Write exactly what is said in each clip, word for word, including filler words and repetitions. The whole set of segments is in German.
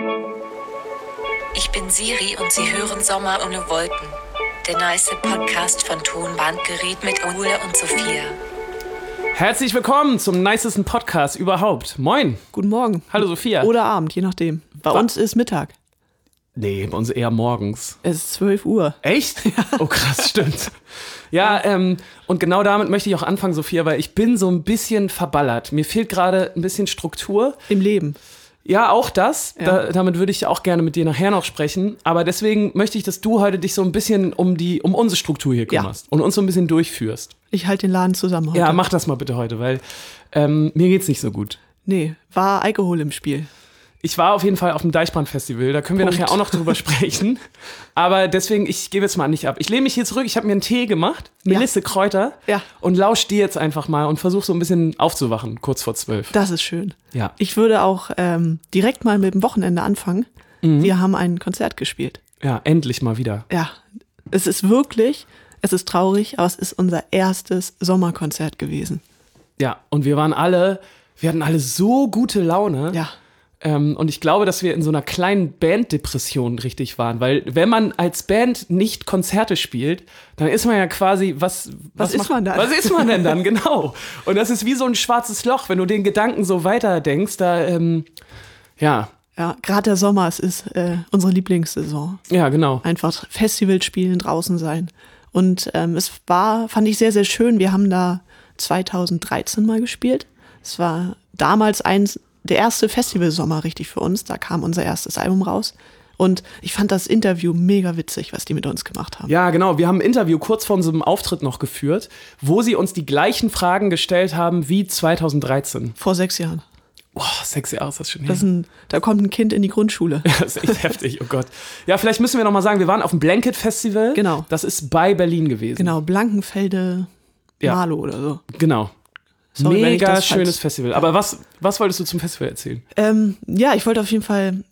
Ich bin Siri und Sie hören Sommer ohne Wolken. Der nice Podcast von Tonbandgerät mit Ole und Sophia. Herzlich willkommen zum nicesten Podcast überhaupt. Moin. Guten Morgen. Hallo Sophia. Oder Abend, je nachdem. Bei Wa- uns ist Mittag. Nee, bei uns eher morgens. Es ist zwölf Uhr. Echt? Ja. Oh krass, stimmt. Ja, ähm, und genau damit möchte ich auch anfangen, Sophia, weil ich bin so ein bisschen verballert. Mir fehlt gerade ein bisschen Struktur. Im Leben. Ja, auch das. Ja. Da, damit würde ich auch gerne mit dir nachher noch sprechen. Aber deswegen möchte ich, dass du heute dich so ein bisschen um die, um unsere Struktur hier kümmerst. Ja. Und uns so ein bisschen durchführst. Ich halte den Laden zusammen heute. Ja, mach das mal bitte heute, weil ähm, mir geht's nicht so gut. Nee, war Alkohol im Spiel. Ich war auf jeden Fall auf dem Deichbrand-Festival, da können wir Punkt. nachher auch noch drüber sprechen. Aber deswegen, ich gebe jetzt mal nicht ab. Ich lehne mich hier zurück, ich habe mir einen Tee gemacht, Melisse ja. Kräuter ja. und lausch dir jetzt einfach mal und versuche so ein bisschen aufzuwachen, kurz vor zwölf. Das ist schön. Ja. Ich würde auch ähm, direkt mal mit dem Wochenende anfangen. Mhm. Wir haben ein Konzert gespielt. Ja, endlich mal wieder. Ja, es ist wirklich, es ist traurig, aber es ist unser erstes Sommerkonzert gewesen. Ja, und wir waren alle, wir hatten alle so gute Laune. Ja. Ähm, und ich glaube, dass wir in so einer kleinen Banddepression richtig waren, weil wenn man als Band nicht Konzerte spielt, dann ist man ja quasi, was, was, was ist macht, man dann? Was ist man denn dann, genau. Und das ist wie so ein schwarzes Loch, wenn du den Gedanken so weiterdenkst, da, ähm, ja. Ja, gerade der Sommer, es ist äh, unsere Lieblingssaison. Ja, genau. Einfach Festival spielen, draußen sein. Und ähm, es war, fand ich sehr, sehr schön. Wir haben da zweitausenddreizehn mal gespielt. Es war damals eins der erste Festivalsommer richtig für uns. Da kam unser erstes Album raus. Und ich fand das Interview mega witzig, was die mit uns gemacht haben. Ja, genau. Wir haben ein Interview kurz vor unserem Auftritt noch geführt, wo sie uns die gleichen Fragen gestellt haben wie zweitausenddreizehn. Vor sechs Jahren. Boah, sechs Jahre ist das schon her. Das ist ein, da kommt ein Kind in die Grundschule. Das ist echt heftig, oh Gott. Ja, vielleicht müssen wir noch mal sagen, wir waren auf dem Blanket Festival. Genau. Das ist bei Berlin gewesen. Genau, Blankenfelde, Ja. Marlow oder so. Genau. Sorry, wenn ich Mega das schönes falsch- Festival. Aber was, was wolltest du zum Festival erzählen? Ähm, ja, ich wollte auf jeden Fall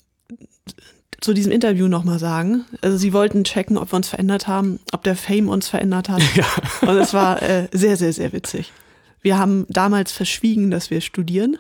zu diesem Interview nochmal sagen. Also sie wollten checken, ob wir uns verändert haben, ob der Fame uns verändert hat. Ja. Und es war äh, sehr, sehr, sehr witzig. Wir haben damals verschwiegen, dass wir studieren.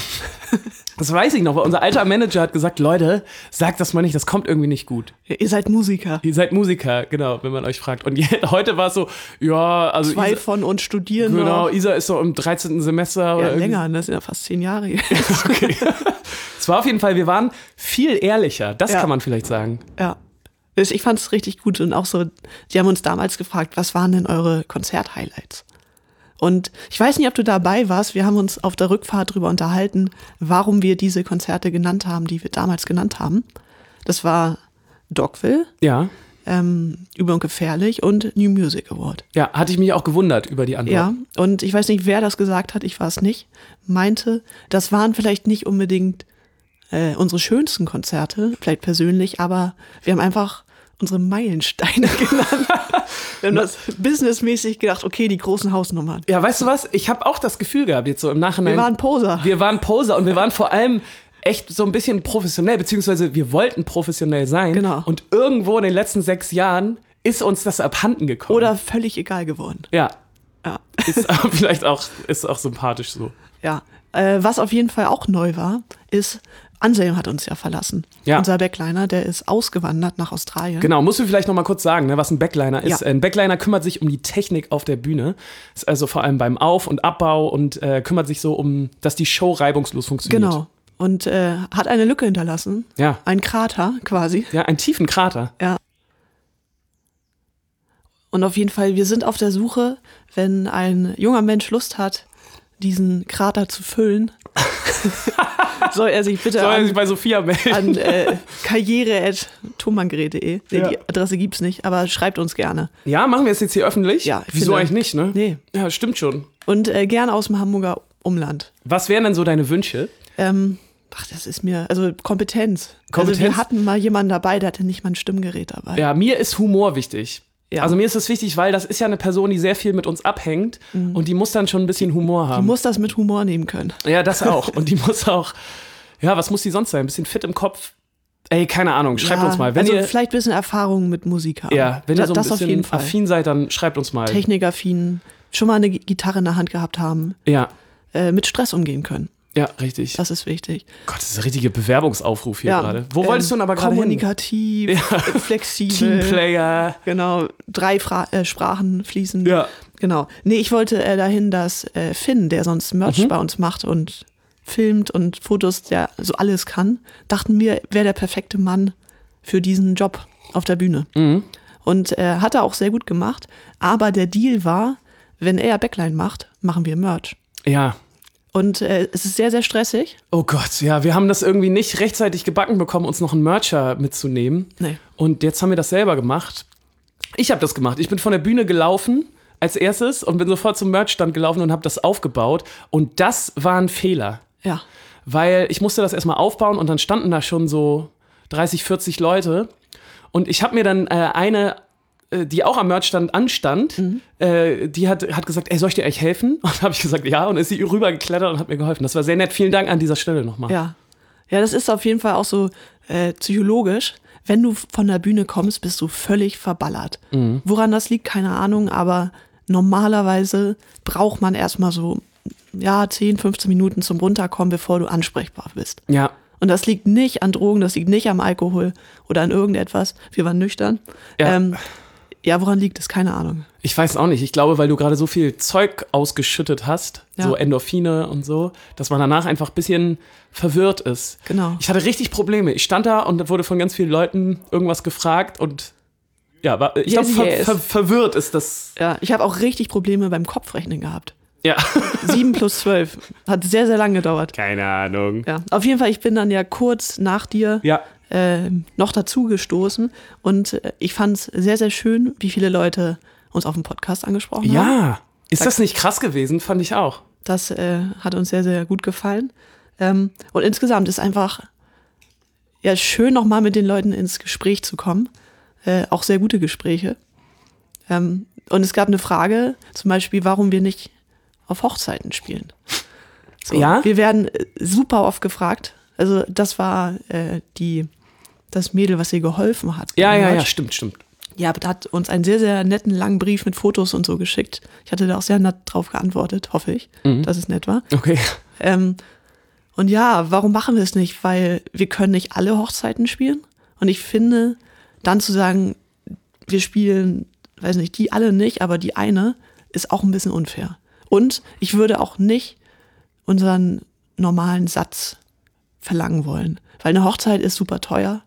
Das weiß ich noch, weil unser alter Manager hat gesagt, Leute, sagt das mal nicht, das kommt irgendwie nicht gut. Ihr seid Musiker. Ihr seid Musiker, genau, wenn man euch fragt. Und je, heute war es so, ja, also Zwei Isa, von uns studieren genau, noch. Isa ist so im dreizehnten Semester. Ja, oder irgendwie- länger, das sind ja fast zehn Jahre. Okay. Es war auf jeden Fall, wir waren viel ehrlicher, das Ja. kann man vielleicht sagen. Ja. Ich fand es richtig gut und auch so, die haben uns damals gefragt, was waren denn eure Konzert-Highlights? Und ich weiß nicht, ob du dabei warst, wir haben uns auf der Rückfahrt darüber unterhalten, warum wir diese Konzerte genannt haben, die wir damals genannt haben. Das war Dogville, Ja, ähm, Übel und Gefährlich und New Music Award. ja, hatte ich mich auch gewundert über die Antwort. Ja, und ich weiß nicht, wer das gesagt hat, ich war es nicht, meinte, das waren vielleicht nicht unbedingt äh, unsere schönsten Konzerte, vielleicht persönlich, aber wir haben einfach unsere Meilensteine genannt. Wir haben das businessmäßig gedacht, okay, die großen Hausnummern. Ja, weißt du was? Ich habe auch das Gefühl gehabt, jetzt so im Nachhinein. Wir waren Poser. Wir waren Poser und wir waren vor allem echt so ein bisschen professionell, beziehungsweise wir wollten professionell sein. Genau. Und irgendwo in den letzten sechs Jahren ist uns das abhanden gekommen. Oder völlig egal geworden. Ja, Ja. ist aber vielleicht auch, ist auch sympathisch so. Ja. Äh, was auf jeden Fall auch neu war, ist, Anselm hat uns ja verlassen. Ja. Unser Backliner, der ist ausgewandert nach Australien. Genau, musst du vielleicht noch mal kurz sagen, ne, was ein Backliner ist. Ja. Ein Backliner kümmert sich um die Technik auf der Bühne. Ist also vor allem beim Auf- und Abbau und äh, kümmert sich so um, dass die Show reibungslos funktioniert. Genau. Und äh, hat eine Lücke hinterlassen. Ja. Ein Krater quasi. Ja, einen tiefen Krater. Ja. Und auf jeden Fall, wir sind auf der Suche, wenn ein junger Mensch Lust hat, diesen Krater zu füllen, soll er sich bitte Soll er an, sich bei Sophia melden? an äh, karriere at tonbandgerät punkt de. Nee, Ja. die Adresse gibt's nicht, aber schreibt uns gerne. Ja, machen wir es jetzt hier öffentlich? Ja, ich Wieso finde- eigentlich nicht, ne? Nee. Ja, stimmt schon. Und äh, gerne aus dem Hamburger Umland. Was wären denn so deine Wünsche? Ähm, ach, das ist mir, also Kompetenz. Kompetenz? Also wir hatten mal jemanden dabei, der hatte nicht mal ein Stimmgerät dabei. Ja, mir ist Humor wichtig. Ja. Also mir ist es wichtig, weil das ist ja eine Person, die sehr viel mit uns abhängt und die muss dann schon ein bisschen Humor Die haben. muss das mit Humor nehmen können. Ja, das auch. Und die muss auch, ja, was muss die sonst sein? Ein bisschen fit im Kopf. Ey, keine Ahnung, schreibt Ja, uns mal. Wenn also ihr, vielleicht ein bisschen Erfahrung mit Musik haben. ja, wenn ihr so ein das auf jeden bisschen Fall. affin seid, dann schreibt uns mal. Technikaffin, schon mal eine Gitarre in der Hand gehabt haben, Ja, äh, mit Stress umgehen können. Ja, richtig. Das ist wichtig. Gott, das ist ein richtiger Bewerbungsaufruf hier Ja, gerade. Wo ähm, wolltest du denn aber gerade hin? Kommunikativ, Ja. flexibel. Teamplayer. Genau, drei Fra- äh, Sprachen fließen. Ja. Genau. Nee, ich wollte äh, dahin, dass äh, Finn, der sonst Merch Mhm. bei uns macht und filmt und Fotos, der so alles kann, dachten wir, wäre der perfekte Mann für diesen Job auf der Bühne. Mhm. Und äh, hat er auch sehr gut gemacht. Aber der Deal war, wenn er Backline macht, machen wir Merch. Ja. Und äh, es ist sehr, sehr stressig. Oh Gott, ja, wir haben das irgendwie nicht rechtzeitig gebacken bekommen, uns noch einen Mercher mitzunehmen. Nee. Und jetzt haben wir das selber gemacht. Ich habe das gemacht. Ich bin von der Bühne gelaufen als erstes und bin sofort zum Merchstand gelaufen und habe das aufgebaut. Und das war ein Fehler. Ja. Weil ich musste das erstmal aufbauen und dann standen da schon so dreißig, vierzig Leute. Und ich habe mir dann äh, eine, äh, die auch am Merchstand anstand, Mhm. äh, die hat, hat gesagt, ey, soll ich dir eigentlich helfen? Und habe ich gesagt, ja. Und ist sie rübergeklettert und hat mir geholfen. Das war sehr nett. Vielen Dank an dieser Stelle nochmal. Ja. Ja, das ist auf jeden Fall auch so äh, psychologisch. Wenn du von der Bühne kommst, bist du völlig verballert. Mhm. Woran das liegt, keine Ahnung, aber normalerweise braucht man erstmal so ja, zehn, fünfzehn Minuten zum Runterkommen, bevor du ansprechbar bist. Ja. Und das liegt nicht an Drogen, das liegt nicht am Alkohol oder an irgendetwas. Wir waren nüchtern. Ja. Ähm, ja, woran liegt es? Keine Ahnung. Ich weiß auch nicht. Ich glaube, weil du gerade so viel Zeug ausgeschüttet hast, Ja. so Endorphine und so, dass man danach einfach ein bisschen verwirrt ist. Genau. Ich hatte richtig Probleme. Ich stand da und da wurde von ganz vielen Leuten irgendwas gefragt und ja, war, ich Yes, glaube, ver yes. ver verwirrt ist das. Ja, ich habe auch richtig Probleme beim Kopfrechnen gehabt. Ja. Sieben plus zwölf. Hat sehr, sehr lange gedauert. Keine Ahnung. Ja, auf jeden Fall, ich bin dann ja kurz nach dir Ja. äh, noch dazu gestoßen und äh, ich fand es sehr, sehr schön, wie viele Leute uns auf dem Podcast angesprochen haben. Ja. Ist das nicht krass gewesen? Fand ich auch. Das äh, hat uns sehr, sehr gut gefallen. Ähm, und insgesamt ist einfach ja schön, nochmal mit den Leuten ins Gespräch zu kommen. Äh, auch sehr gute Gespräche. Ähm, und es gab eine Frage, zum Beispiel, warum wir nicht auf Hochzeiten spielen. So, Ja? Wir werden äh, super oft gefragt. Also das war äh, die, das Mädel, was ihr geholfen hat. Ja, beim ja, ja, Merch. stimmt, stimmt. Ja, hat uns einen sehr, sehr netten, langen Brief mit Fotos und so geschickt. Ich hatte da auch sehr nett drauf geantwortet, hoffe ich, Mhm. dass es nett war. Okay. Ähm, und ja, warum machen wir es nicht? Weil wir können nicht alle Hochzeiten spielen. Und ich finde, dann zu sagen, wir spielen, weiß nicht, die alle nicht, aber die eine, ist auch ein bisschen unfair. Und ich würde auch nicht unseren normalen Satz verlangen wollen. Weil eine Hochzeit ist super teuer.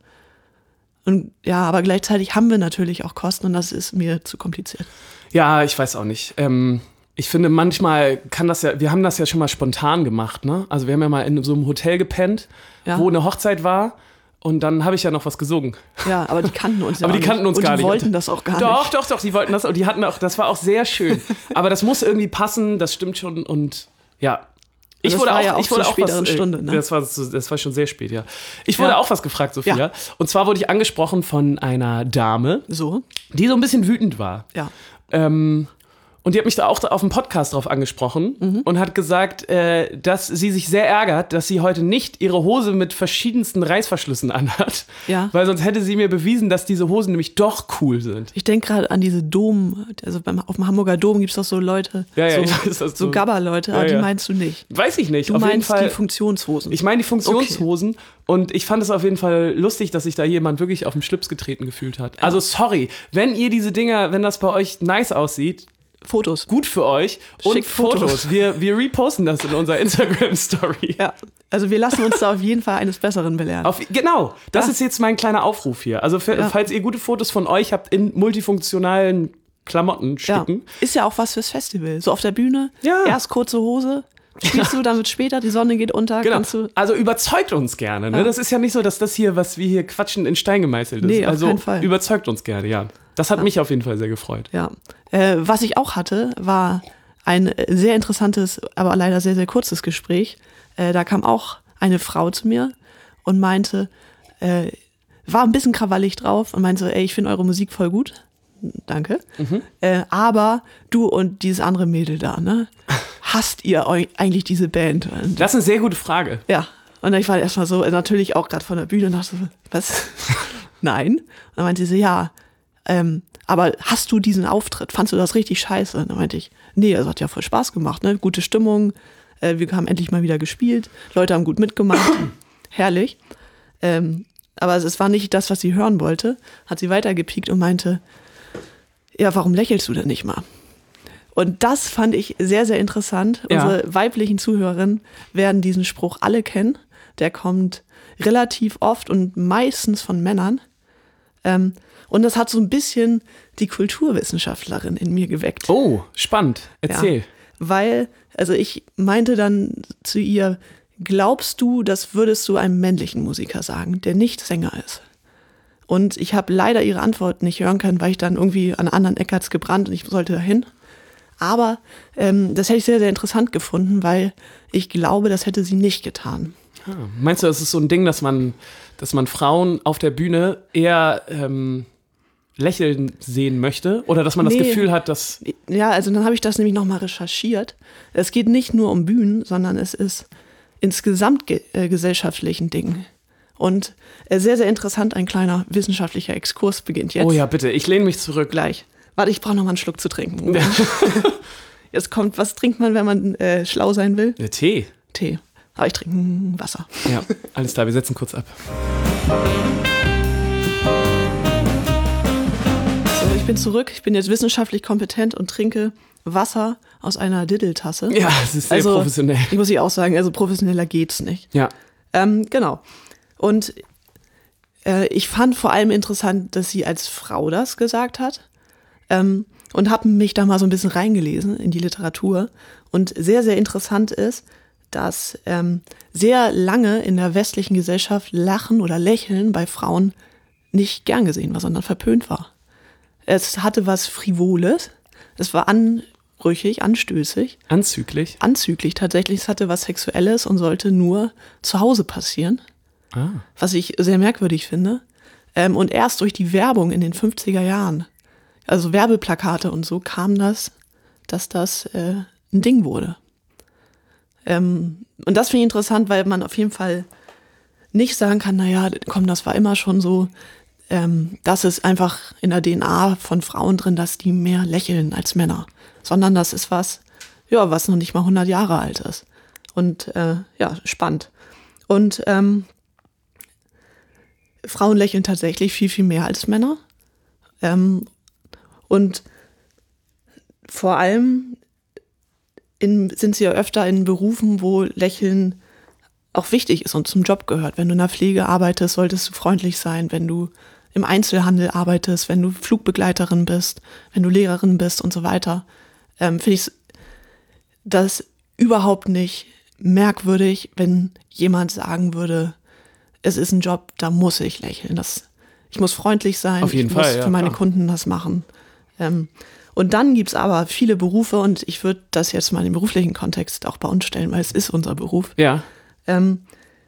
Und ja, aber gleichzeitig haben wir natürlich auch Kosten und das ist mir zu kompliziert. Ja, ich weiß auch nicht. Ähm, ich finde, manchmal kann das ja, wir haben das ja schon mal spontan gemacht, ne? Also wir haben ja mal in so einem Hotel gepennt, Ja. wo eine Hochzeit war und dann habe ich ja noch was gesungen. Ja, aber die kannten uns ja Aber auch die kannten nicht. uns und gar die nicht. wollten das auch gar Doch, nicht. doch, doch, die wollten das und die hatten auch, das war auch sehr schön. Aber das muss irgendwie passen, das stimmt schon und ja. Ich das wurde war auch, ja auch ich wurde zur auch was, späteren äh, Stunde, ne? Das war, so- das war schon sehr spät, ja. Ich wurde Ja. auch was gefragt, Sophia. Ja. Und zwar wurde ich angesprochen von einer Dame, So, die so ein bisschen wütend war. ja. Ähm, und die hat mich da auch auf dem Podcast drauf angesprochen Mhm. und hat gesagt, äh, dass sie sich sehr ärgert, dass sie heute nicht ihre Hose mit verschiedensten Reißverschlüssen anhat. Ja. Weil sonst hätte sie mir bewiesen, dass diese Hosen nämlich doch cool sind. Ich denke gerade an diese Dom, also beim, auf dem Hamburger Dom gibt es doch so Leute, Ja, ja, so, ich weiß, das so so- Gabber-Leute, aber Ja, die ja. meinst du nicht. Weiß ich nicht. Du auf jeden meinst Fall. die Funktionshosen. Ich meine die Funktionshosen und ich fand es auf jeden Fall lustig, dass sich da jemand wirklich auf den Schlips getreten gefühlt hat. Also sorry, wenn ihr diese Dinger, wenn das bei euch nice aussieht, Fotos. gut für euch und Schickt Fotos. Fotos. Wir, wir reposten das in unserer Instagram-Story. Ja, also wir lassen uns da auf jeden Fall eines Besseren belehren. Auf, genau, das Ja. ist jetzt mein kleiner Aufruf hier. Also für, Ja. falls ihr gute Fotos von euch habt in multifunktionalen ja. Klamottenstücken. Ist ja auch was fürs Festival. So auf der Bühne, Ja. erst kurze Hose, spielst du, dann wird später, die Sonne geht unter, Genau. kannst du... Also überzeugt uns gerne. Ne? Ja. Das ist ja nicht so, dass das hier, was wir hier quatschen, in Stein gemeißelt ist. Nee, auf also keinen Fall. überzeugt uns gerne, ja. Das hat mich auf jeden Fall sehr gefreut. Ja. Äh, was ich auch hatte, war ein äh, sehr interessantes, aber leider sehr, sehr kurzes Gespräch. Äh, da kam auch eine Frau zu mir und meinte, äh, war ein bisschen krawallig drauf und meinte so, ey, ich finde eure Musik voll gut. Danke. Mhm. Äh, aber du und dieses andere Mädel da, ne? Hasst ihr eu- eigentlich diese Band? Und, Das ist eine sehr gute Frage. ja. Und ich war erstmal so, äh, natürlich auch gerade von der Bühne und dachte so, was? Nein. Und dann meinte sie, ja, ähm, aber hast du diesen Auftritt? Fandst du das richtig scheiße? Und dann meinte ich, nee, es hat ja voll Spaß gemacht, ne? Gute Stimmung, Äh, wir haben endlich mal wieder gespielt. Leute haben gut mitgemacht. Herrlich. Ähm, aber es war nicht das, was sie hören wollte. Hat sie weitergepiekt und meinte, ja, warum lächelst du denn nicht mal? Und das fand ich sehr, sehr interessant. Ja. Unsere weiblichen Zuhörerinnen werden diesen Spruch alle kennen. Der kommt relativ oft und meistens von Männern. Ähm, und das hat so ein bisschen die Kulturwissenschaftlerin in mir geweckt. Oh, spannend. Erzähl. Ja, weil, also ich meinte dann zu ihr, glaubst du, das würdest du einem männlichen Musiker sagen, der nicht Sänger ist? Und ich habe leider ihre Antwort nicht hören können, weil ich dann irgendwie an anderen Eck hat's gebrannt und ich sollte dahin. Aber ähm, das hätte ich sehr, sehr interessant gefunden, weil ich glaube, das hätte sie nicht getan. Ah, meinst du, das ist so ein Ding, dass man, dass man Frauen auf der Bühne eher ähm, lächeln sehen möchte? Oder dass man das Nee. Gefühl hat, dass... Ja, also dann habe ich das nämlich nochmal recherchiert. Es geht nicht nur um Bühnen, sondern es ist insgesamt ge- äh, gesellschaftlichen Dingen. Und äh, sehr, sehr interessant, ein kleiner wissenschaftlicher Exkurs beginnt jetzt. Oh ja, bitte, ich lehne mich zurück. Gleich. Warte, ich brauche noch mal einen Schluck zu trinken. Jetzt kommt, was trinkt man, wenn man äh, schlau sein will? Der Tee. Tee. Aber ich trinke mm, Wasser. Ja, alles klar, wir setzen kurz ab. So, ich bin zurück. Ich bin jetzt wissenschaftlich kompetent und trinke Wasser aus einer Diddeltasse. Ja, es ist sehr also, professionell. Ich muss ich auch sagen, also professioneller geht's nicht. Ja. Ähm, genau. Und äh, ich fand vor allem interessant, dass sie als Frau das gesagt hat. Ähm, und habe mich da mal so ein bisschen reingelesen in die Literatur. Und sehr, sehr interessant ist, dass ähm, sehr lange in der westlichen Gesellschaft Lachen oder Lächeln bei Frauen nicht gern gesehen war, sondern verpönt war. Es hatte was Frivoles, es war anrüchig, anstößig, Anzüglich. anzüglich tatsächlich, es hatte was Sexuelles und sollte nur zu Hause passieren, Ah. was ich sehr merkwürdig finde. Ähm, und erst durch die Werbung in den fünfziger Jahren, also Werbeplakate und so, kam das, dass das äh, ein Ding wurde. Ähm, und das finde ich interessant, weil man auf jeden Fall nicht sagen kann, naja, komm, das war immer schon so. Ähm, das ist einfach in der D N A von Frauen drin, dass die mehr lächeln als Männer. Sondern das ist was, ja, was noch nicht mal hundert Jahre alt ist. Und äh, ja, spannend. Und ähm, Frauen lächeln tatsächlich viel, viel mehr als Männer. Ähm, und vor allem in, sind sie ja öfter in Berufen, wo Lächeln auch wichtig ist und zum Job gehört. Wenn du in der Pflege arbeitest, solltest du freundlich sein. Wenn du im Einzelhandel arbeitest, wenn du Flugbegleiterin bist, wenn du Lehrerin bist und so weiter, ähm, finde ich das überhaupt nicht merkwürdig, wenn jemand sagen würde, es ist ein Job, da muss ich lächeln. Das, ich muss freundlich sein, Auf jeden ich Fall, muss ja, für meine klar. Kunden das machen. Ähm, und dann gibt's aber viele Berufe, und ich würde das jetzt mal in den beruflichen Kontext auch bei uns stellen, weil es ist unser Beruf, Ja. ähm,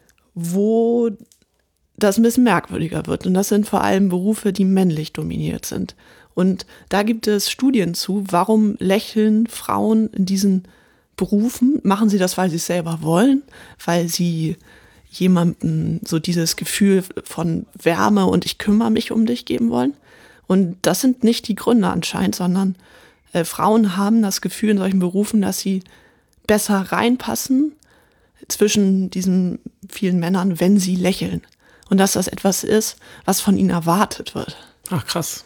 wo das ein bisschen merkwürdiger wird. Und das sind vor allem Berufe, die männlich dominiert sind. Und da gibt es Studien zu, warum lächeln Frauen in diesen Berufen? Machen sie das, weil sie es selber wollen? Weil sie jemandem so dieses Gefühl von Wärme und ich kümmere mich um dich geben wollen? Und das sind nicht die Gründe anscheinend, sondern äh, Frauen haben das Gefühl in solchen Berufen, dass sie besser reinpassen zwischen diesen vielen Männern, wenn sie lächeln. Und dass das etwas ist, was von ihnen erwartet wird. Ach, krass.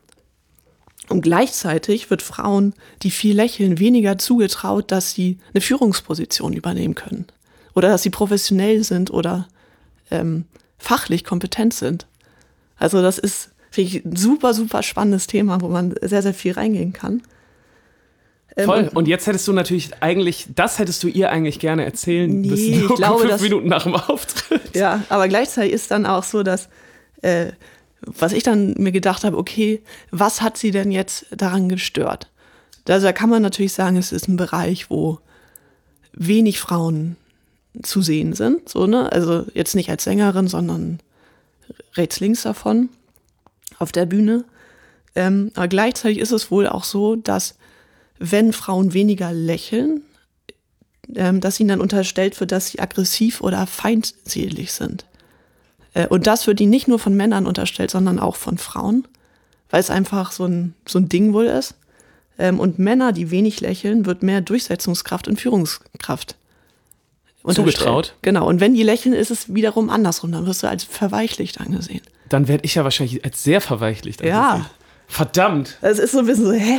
Und gleichzeitig wird Frauen, die viel lächeln, weniger zugetraut, dass sie eine Führungsposition übernehmen können. Oder dass sie professionell sind oder ähm, fachlich kompetent sind. Also das ist, finde ich, ein super, super spannendes Thema, wo man sehr, sehr viel reingehen kann. Ähm, Voll. Und jetzt hättest du natürlich eigentlich, das hättest du ihr eigentlich gerne erzählen Nee, müssen. ich glaube, fünf das- Minuten nach dem Auftritt. Ja, aber gleichzeitig ist dann auch so, dass, äh, was ich dann mir gedacht habe, okay, was hat sie denn jetzt daran gestört? Also da kann man natürlich sagen, es ist ein Bereich, wo wenig Frauen zu sehen sind, so, ne? Also jetzt nicht als Sängerin, sondern rechts, links davon auf der Bühne. Ähm, aber gleichzeitig ist es wohl auch so, dass wenn Frauen weniger lächeln, ähm, dass ihnen dann unterstellt wird, dass sie aggressiv oder feindselig sind. Äh, und das wird ihnen nicht nur von Männern unterstellt, sondern auch von Frauen, weil es einfach so ein, so ein Ding wohl ist. Ähm, und Männer, die wenig lächeln, wird mehr Durchsetzungskraft und Führungskraft Zugetraut? Genau, und wenn die lächeln, ist es wiederum andersrum. Dann wirst du als verweichlicht angesehen. Dann werde ich ja wahrscheinlich als sehr verweichlicht Ja. angesehen. Verdammt. Es ist so ein bisschen so, hä?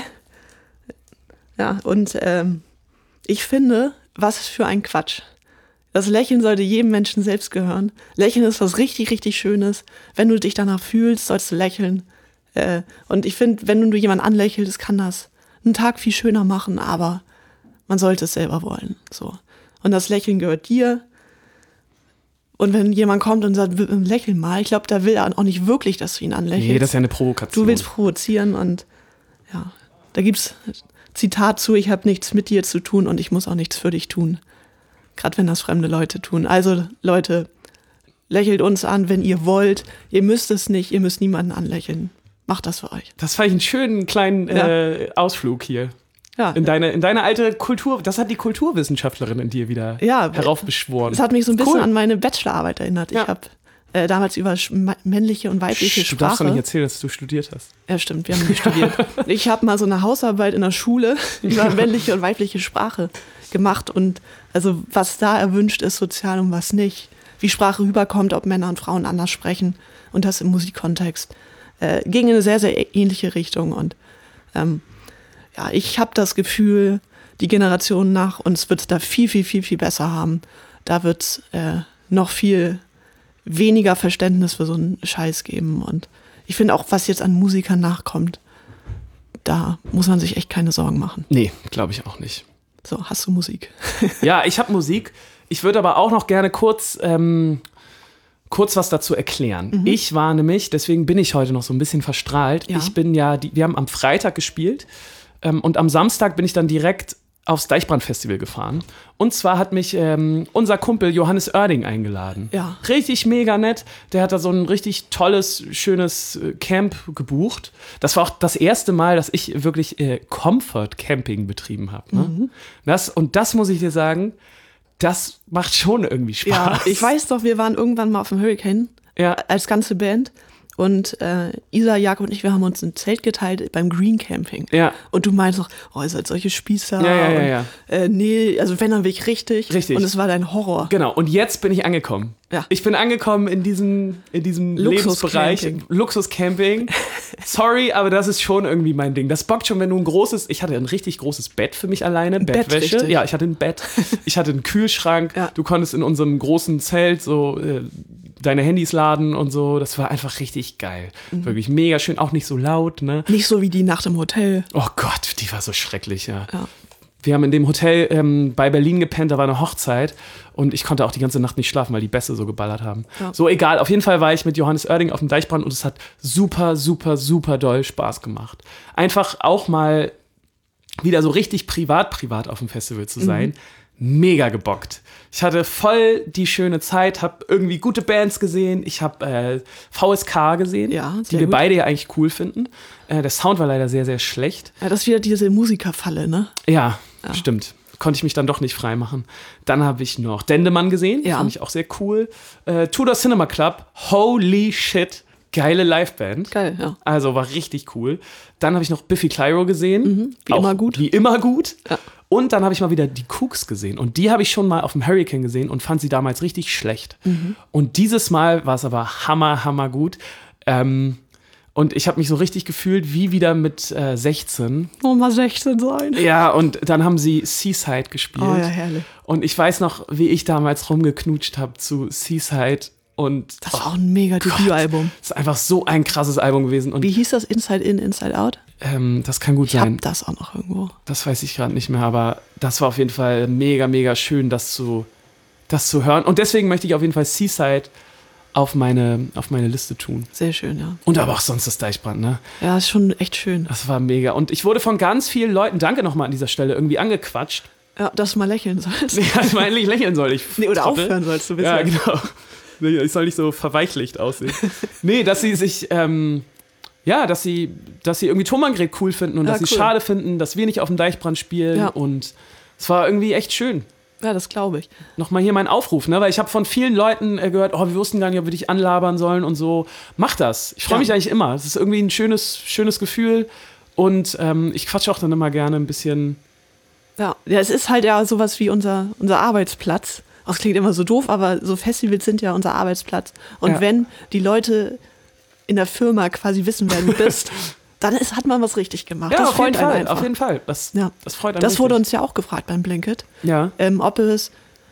Ja, und ähm, ich finde, was für ein Quatsch. Das Lächeln sollte jedem Menschen selbst gehören. Lächeln ist was richtig, richtig Schönes. Wenn du dich danach fühlst, sollst du lächeln. Äh, und ich finde, wenn du jemanden anlächelst, kann das einen Tag viel schöner machen, aber man sollte es selber wollen. So. Und das Lächeln gehört dir. Und wenn jemand kommt und sagt, lächeln mal, ich glaube, da will er auch nicht wirklich, dass du ihn anlächelst. Nee, das ist ja eine Provokation. Du willst provozieren und ja, da gibt's Zitat zu, ich habe nichts mit dir zu tun und ich muss auch nichts für dich tun. Gerade wenn das fremde Leute tun. Also Leute, lächelt uns an, wenn ihr wollt. Ihr müsst es nicht, ihr müsst niemanden anlächeln. Macht das für euch. Das fand ich einen schönen kleinen Ja. äh, Ausflug hier. Ja, In deine, in deine alte Kultur, das hat die Kulturwissenschaftlerin in dir wieder Ja, heraufbeschworen. das hat mich so ein bisschen Cool. an meine Bachelorarbeit erinnert. Ja. Ich habe äh, damals über sch- männliche und weibliche Psst, du darfst doch Sprache. nicht erzählen, dass du studiert hast. Ja, stimmt, wir haben nicht studiert. Ich habe mal so eine Hausarbeit in der Schule über männliche und weibliche Sprache gemacht und also was da erwünscht ist sozial und was nicht. Wie Sprache rüberkommt, ob Männer und Frauen anders sprechen und das im Musikkontext. Äh, ging in eine sehr, sehr ähnliche Richtung und ähm, ja, ich habe das Gefühl, die Generation nach uns wird es da viel, viel, viel, viel besser haben. Da wird es äh, noch viel weniger Verständnis für so einen Scheiß geben. Und ich finde auch, was jetzt an Musikern nachkommt, da muss man sich echt keine Sorgen machen. Nee, glaube ich auch nicht. So, hast du Musik? Ja, ich habe Musik. Ich würde aber auch noch gerne kurz, ähm, kurz was dazu erklären. Mhm. Ich war nämlich, deswegen bin ich heute noch so ein bisschen verstrahlt. Ja. Ich bin ja, die, wir haben am Freitag gespielt ähm, und am Samstag bin ich dann direkt aufs Deichbrand-Festival gefahren. Und zwar hat mich ähm, unser Kumpel Johannes Oerding eingeladen. Ja. Richtig mega nett. Der hat da so ein richtig tolles, schönes äh, Camp gebucht. Das war auch das erste Mal, dass ich wirklich äh, Comfort-Camping betrieben habe. Ne? Mhm. Das, und das muss ich dir sagen, das macht schon irgendwie Spaß. Ja, ich weiß doch, wir waren irgendwann mal auf dem Hurricane Ja, als ganze Band. Und äh, Isa, Jakob und ich, wir haben uns ein Zelt geteilt beim Green Camping. ja, Und du meinst doch, oh, ihr seid solche Spießer. Ja, ja, ja, und, ja. Äh, nee, also wenn, dann will ich richtig. Richtig. Und es war dein Horror. genau. Und jetzt bin ich angekommen. Ja. Ich bin angekommen in diesem, in diesem Luxus-Camping. Lebensbereich. Luxus-Camping. Sorry, aber das ist schon irgendwie mein Ding. Das bockt schon, wenn du ein großes, ich hatte ein richtig großes Bett für mich alleine, Bett, Bettwäsche. richtig. Ja, ich hatte ein Bett. Ich hatte einen Kühlschrank. Ja. Du konntest in unserem großen Zelt so äh, deine Handys laden und so. Das war einfach richtig geil. Mhm. Wirklich mega schön, auch nicht so laut, ne? Nicht so wie die Nacht im Hotel. Oh Gott, die war so schrecklich, ja. Ja. Wir haben in dem Hotel ähm, bei Berlin gepennt, da war eine Hochzeit und ich konnte auch die ganze Nacht nicht schlafen, weil die Bässe so geballert haben. Ja. So, egal, auf jeden Fall war ich mit Johannes Oerding auf dem Deichbrand und es hat super, super, super doll Spaß gemacht. Einfach auch mal wieder so richtig privat, privat auf dem Festival zu sein. Mega gebockt. Ich hatte voll die schöne Zeit, habe irgendwie gute Bands gesehen. Ich habe äh, V S K gesehen, Ja, die sehr wir gut. beide ja eigentlich cool finden. Äh, der Sound war leider sehr, sehr schlecht. Ja, das ist wieder diese Musikerfalle, ne? Ja, stimmt. Konnte ich mich dann doch nicht frei machen. Dann habe ich noch Dendemann gesehen. Ja. Fand ich auch sehr cool. Äh, Tudor Cinema Club. Holy shit. Geile Liveband. Geil, ja. Also war richtig cool. Dann habe ich noch Biffy Clyro gesehen. Mhm, wie Auch immer gut. Wie immer gut. Ja. Und dann habe ich mal wieder die Cooks gesehen. Und die habe ich schon mal auf dem Hurricane gesehen und fand sie damals richtig schlecht. Mhm. Und dieses Mal war es aber hammer, hammer gut. Ähm, und ich habe mich so richtig gefühlt wie wieder mit äh, sechzehn. Oh, mal sechzehn sein. Ja, und dann haben sie Seaside gespielt. Oh ja, herrlich. Und ich weiß noch, wie ich damals rumgeknutscht habe zu Seaside. Und Das war auch ein mega Debütalbum. das ist einfach so ein krasses Album gewesen. Und Wie hieß das? Inside In, Inside Out? ähm, das kann gut Ich hab sein. das auch noch irgendwo. Das weiß ich gerade nicht mehr, aber das war auf jeden Fall mega, mega schön, das zu, das zu hören. Und deswegen möchte ich auf jeden Fall Seaside auf meine, auf meine Liste tun. Sehr schön, ja. Und aber auch sonst das Deichbrand, ne? Ja, ist schon echt schön. Das war mega. Und ich wurde von ganz vielen Leuten, danke nochmal an dieser Stelle, irgendwie angequatscht. Ja, dass du mal lächeln sollst. Ja, dass man endlich lächeln soll. Ich Nee, oder Trottel. aufhören sollst du Ja, wissen. genau. Nee, ich soll nicht so verweichlicht aussehen. Nee, dass sie sich, ähm, ja, dass sie, dass sie irgendwie Thomann-Gret cool finden und Ja, dass sie cool. schade finden, dass wir nicht auf dem Deichbrand spielen. Ja. Und es war irgendwie echt schön. Ja, das glaube ich. Nochmal hier mein Aufruf, ne? Weil ich habe von vielen Leuten äh, gehört, oh, wir wussten gar nicht, ob wir dich anlabern sollen und so. Mach das. Ich freue Ja. mich eigentlich immer. Es ist irgendwie ein schönes, schönes Gefühl. Und ähm, ich quatsche auch dann immer gerne ein bisschen. Ja, ja, es ist halt ja sowas wie unser, unser Arbeitsplatz. das klingt immer so doof, aber so Festivals sind ja unser Arbeitsplatz. Und Ja. wenn die Leute in der Firma quasi wissen, wer du bist, dann ist, hat man was richtig gemacht. Ja, das auf jeden freut einen Fall. einfach. Auf jeden Fall. Das, Ja. das freut einen Das wurde wirklich. uns ja auch gefragt beim Blanket. Ja. Ähm, ob es,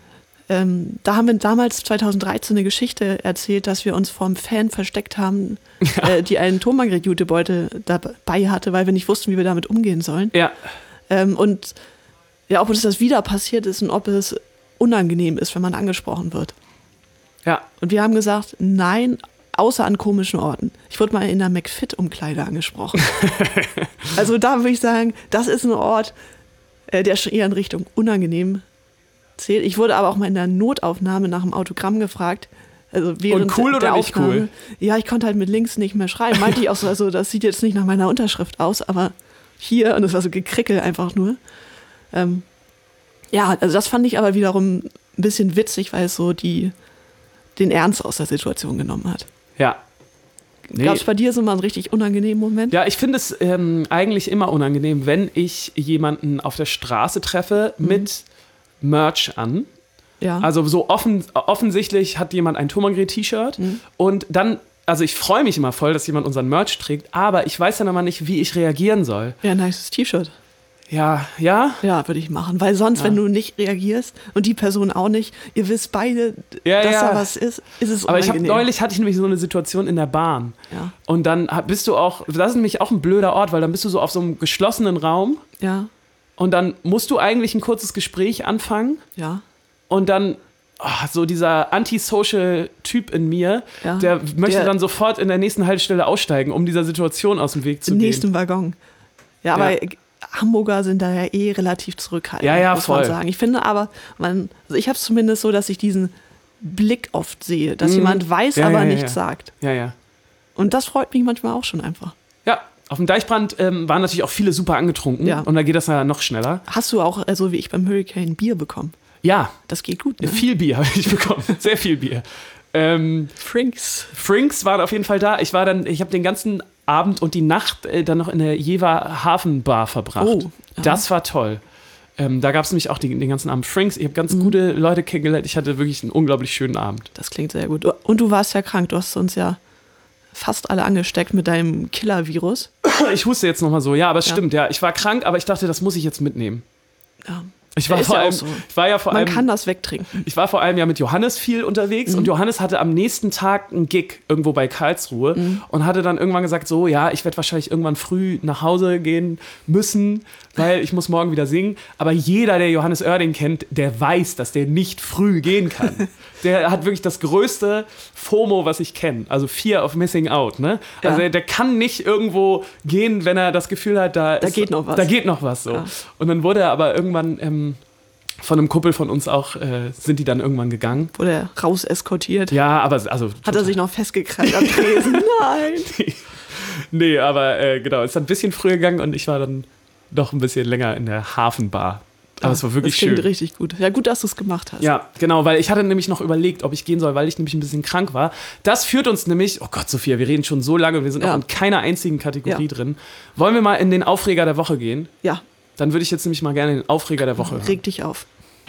ähm, da haben wir damals zweitausenddreizehn eine Geschichte erzählt, dass wir uns vom Fan versteckt haben, äh, die einen Tonbandgerät-Jutebeutel dabei hatte, weil wir nicht wussten, wie wir damit umgehen sollen. Ja. Ähm, und ja, ob uns das wieder passiert ist und ob es unangenehm ist, wenn man angesprochen wird. Ja. Und wir haben gesagt, nein, außer an komischen Orten. Ich wurde mal in der McFit-Umkleide angesprochen. Also da würde ich sagen, das ist ein Ort, äh, der schon eher in Richtung unangenehm zählt. Ich wurde aber auch mal in der Notaufnahme nach dem Autogramm gefragt. Also während Und cool der oder nicht Aufnahme. cool? Ja, ich konnte halt mit links nicht mehr schreiben. Meinte ich auch so, also das sieht jetzt nicht nach meiner Unterschrift aus, aber hier, und es war so gekrickel einfach nur. Ähm, ja, also das fand ich aber wiederum ein bisschen witzig, weil es so die, den Ernst aus der Situation genommen hat. Ja. Nee. Gab es bei dir so mal einen richtig unangenehmen Moment? Ja, ich finde es ähm, eigentlich immer unangenehm, wenn ich jemanden auf der Straße treffe mit Merch an. Ja. Also so offen, offensichtlich hat jemand ein Tomagret-T-Shirt und dann, also ich freue mich immer voll, dass jemand unseren Merch trägt, aber ich weiß dann immer nicht, wie ich reagieren soll. Ja, nice T-Shirt. Ja, ja? Ja, würde ich machen. Weil sonst, Ja. wenn du nicht reagierst und die Person auch nicht, ihr wisst beide, Ja, dass ja. da was ist, ist es Aber ich habe unangenehm. neulich hatte ich nämlich so eine Situation in der Bahn. Ja. Und dann hab- bist du auch, das ist nämlich auch ein blöder Ort, weil dann bist du so auf so einem geschlossenen Raum Ja, und dann musst du eigentlich ein kurzes Gespräch anfangen ja. und dann oh, so dieser antisocial Typ in mir, Ja. der möchte Der- dann sofort in der nächsten Haltestelle aussteigen, um dieser Situation aus dem Weg zu Im gehen. nächsten Waggon. Ja, aber Ja. Hamburger sind da ja eh relativ zurückhaltend, Ja, ja, muss man voll. sagen. Ich finde aber, man, also ich habe es zumindest so, dass ich diesen Blick oft sehe, dass Mhm. jemand weiß, Ja, aber ja, ja, nichts ja. sagt. Ja, ja. Und das freut mich manchmal auch schon einfach. Ja, auf dem Deichbrand ähm, waren natürlich auch viele super angetrunken Ja. und da geht das ja noch schneller. Hast du auch, äh, so wie ich beim Hurricane, Bier bekommen? Ja, Das geht gut, ne? viel Bier habe ich bekommen, sehr viel Bier. Ähm, Frinks. Frinks waren auf jeden Fall da. Ich war dann, ich habe den ganzen Abend und die Nacht äh, dann noch in der Jever Hafenbar verbracht. Oh, ja. Das war toll. Ähm, da gab es nämlich auch die, den ganzen Abend Frinks. Ich habe ganz gute Leute kennengelernt. Ich hatte wirklich einen unglaublich schönen Abend. Das klingt sehr gut. Und du warst ja krank. Du hast uns ja fast alle angesteckt mit deinem Killer-Virus. Ich huste jetzt nochmal so. Ja, aber es Ja. stimmt. Ja, ich war krank, aber ich dachte, das muss ich jetzt mitnehmen. Ja. Ich war, Ist vor ja auch allem, so. ich war ja vor Man allem. kann das wegtrinken. Ich war vor allem ja mit Johannes viel unterwegs Mhm. und Johannes hatte am nächsten Tag einen Gig irgendwo bei Karlsruhe Mhm. und hatte dann irgendwann gesagt, so, ja, ich werde wahrscheinlich irgendwann früh nach Hause gehen müssen, weil ich muss morgen wieder singen. Aber jeder, der Johannes Oerding kennt, der weiß, dass der nicht früh gehen kann. Der hat wirklich das größte FOMO, was ich kenne. Also Fear of Missing Out. Ne? Also Ja. der, der kann nicht irgendwo gehen, wenn er das Gefühl hat, da, Da ist, geht noch was. Da geht noch was. So. Ja. Und dann wurde er aber irgendwann ähm, von einem Kumpel von uns auch, äh, sind die dann irgendwann gegangen. Wurde er raus eskortiert. Ja, aber also. Hat er sich noch festgekrallt am Tresen? Nein. Nee, aber äh, genau, es ist ein bisschen früher gegangen und ich war dann doch ein bisschen länger in der Hafenbar. Aber es war wirklich das klingt schön. richtig gut. Ja, gut, dass du es gemacht hast. Ja, genau, weil ich hatte nämlich noch überlegt, ob ich gehen soll, weil ich nämlich ein bisschen krank war. Das führt uns nämlich, oh Gott, Sophia, wir reden schon so lange und wir sind Ja. auch in keiner einzigen Kategorie Ja. drin. Wollen wir mal in den Aufreger der Woche gehen? Ja, Dann würde ich jetzt nämlich mal gerne den Aufreger der Woche hören. reg dich auf.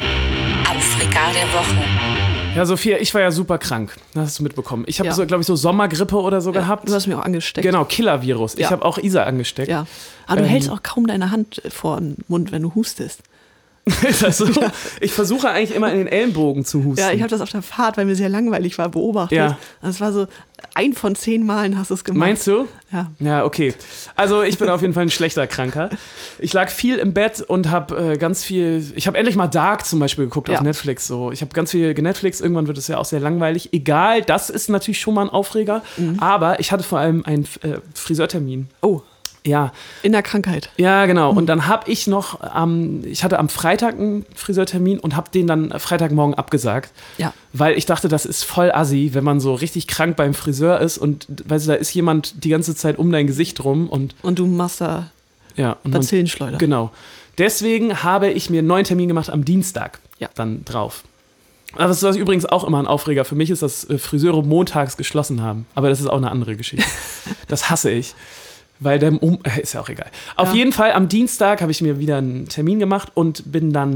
Aufreger der Woche. Ja, Sophia, ich war ja super krank. Das hast du mitbekommen. Ich habe Ja. so, glaube ich, so Sommergrippe oder so gehabt. Du hast mich auch angesteckt. Genau, Killer-Virus. Ich Ja. habe auch Isa angesteckt. Ja. Aber du Ähm, hältst auch kaum deine Hand vor den Mund, wenn du hustest. Ist das so? Ich versuche eigentlich immer in den Ellenbogen zu husten. Ja, ich habe das auf der Fahrt, weil mir sehr langweilig war, beobachtet. Ja. Das war so, ein von zehn Malen hast du es gemacht. Meinst du? Ja. Ja, okay. Also ich bin auf jeden Fall ein schlechter Kranker. Ich lag viel im Bett und habe äh, ganz viel. Ich habe endlich mal Dark zum Beispiel geguckt Ja. auf Netflix. So, ich habe ganz viel genetflix. Irgendwann wird es ja auch sehr langweilig. Egal, das ist natürlich schon mal ein Aufreger. Mhm. Aber ich hatte vor allem einen äh, Friseurtermin. Oh, Ja, in der Krankheit. ja, genau. Mhm. Und dann habe ich noch, ähm, ich hatte am Freitag einen Friseurtermin und habe den dann Freitagmorgen abgesagt. Ja. Weil ich dachte, das ist voll assi, wenn man so richtig krank beim Friseur ist und weißt du, da ist jemand die ganze Zeit um dein Gesicht rum und Und du machst da ja. Und man, Bazillenschleuder. genau. Deswegen habe ich mir einen neuen Termin gemacht am Dienstag. Ja. Dann drauf. Aber das ist übrigens auch immer ein Aufreger für mich, ist, dass äh, Friseure montags geschlossen haben. Aber das ist auch eine andere Geschichte. Das hasse ich. Weil der um, äh, ist ja auch egal. Auf Ja. jeden Fall am Dienstag habe ich mir wieder einen Termin gemacht und bin dann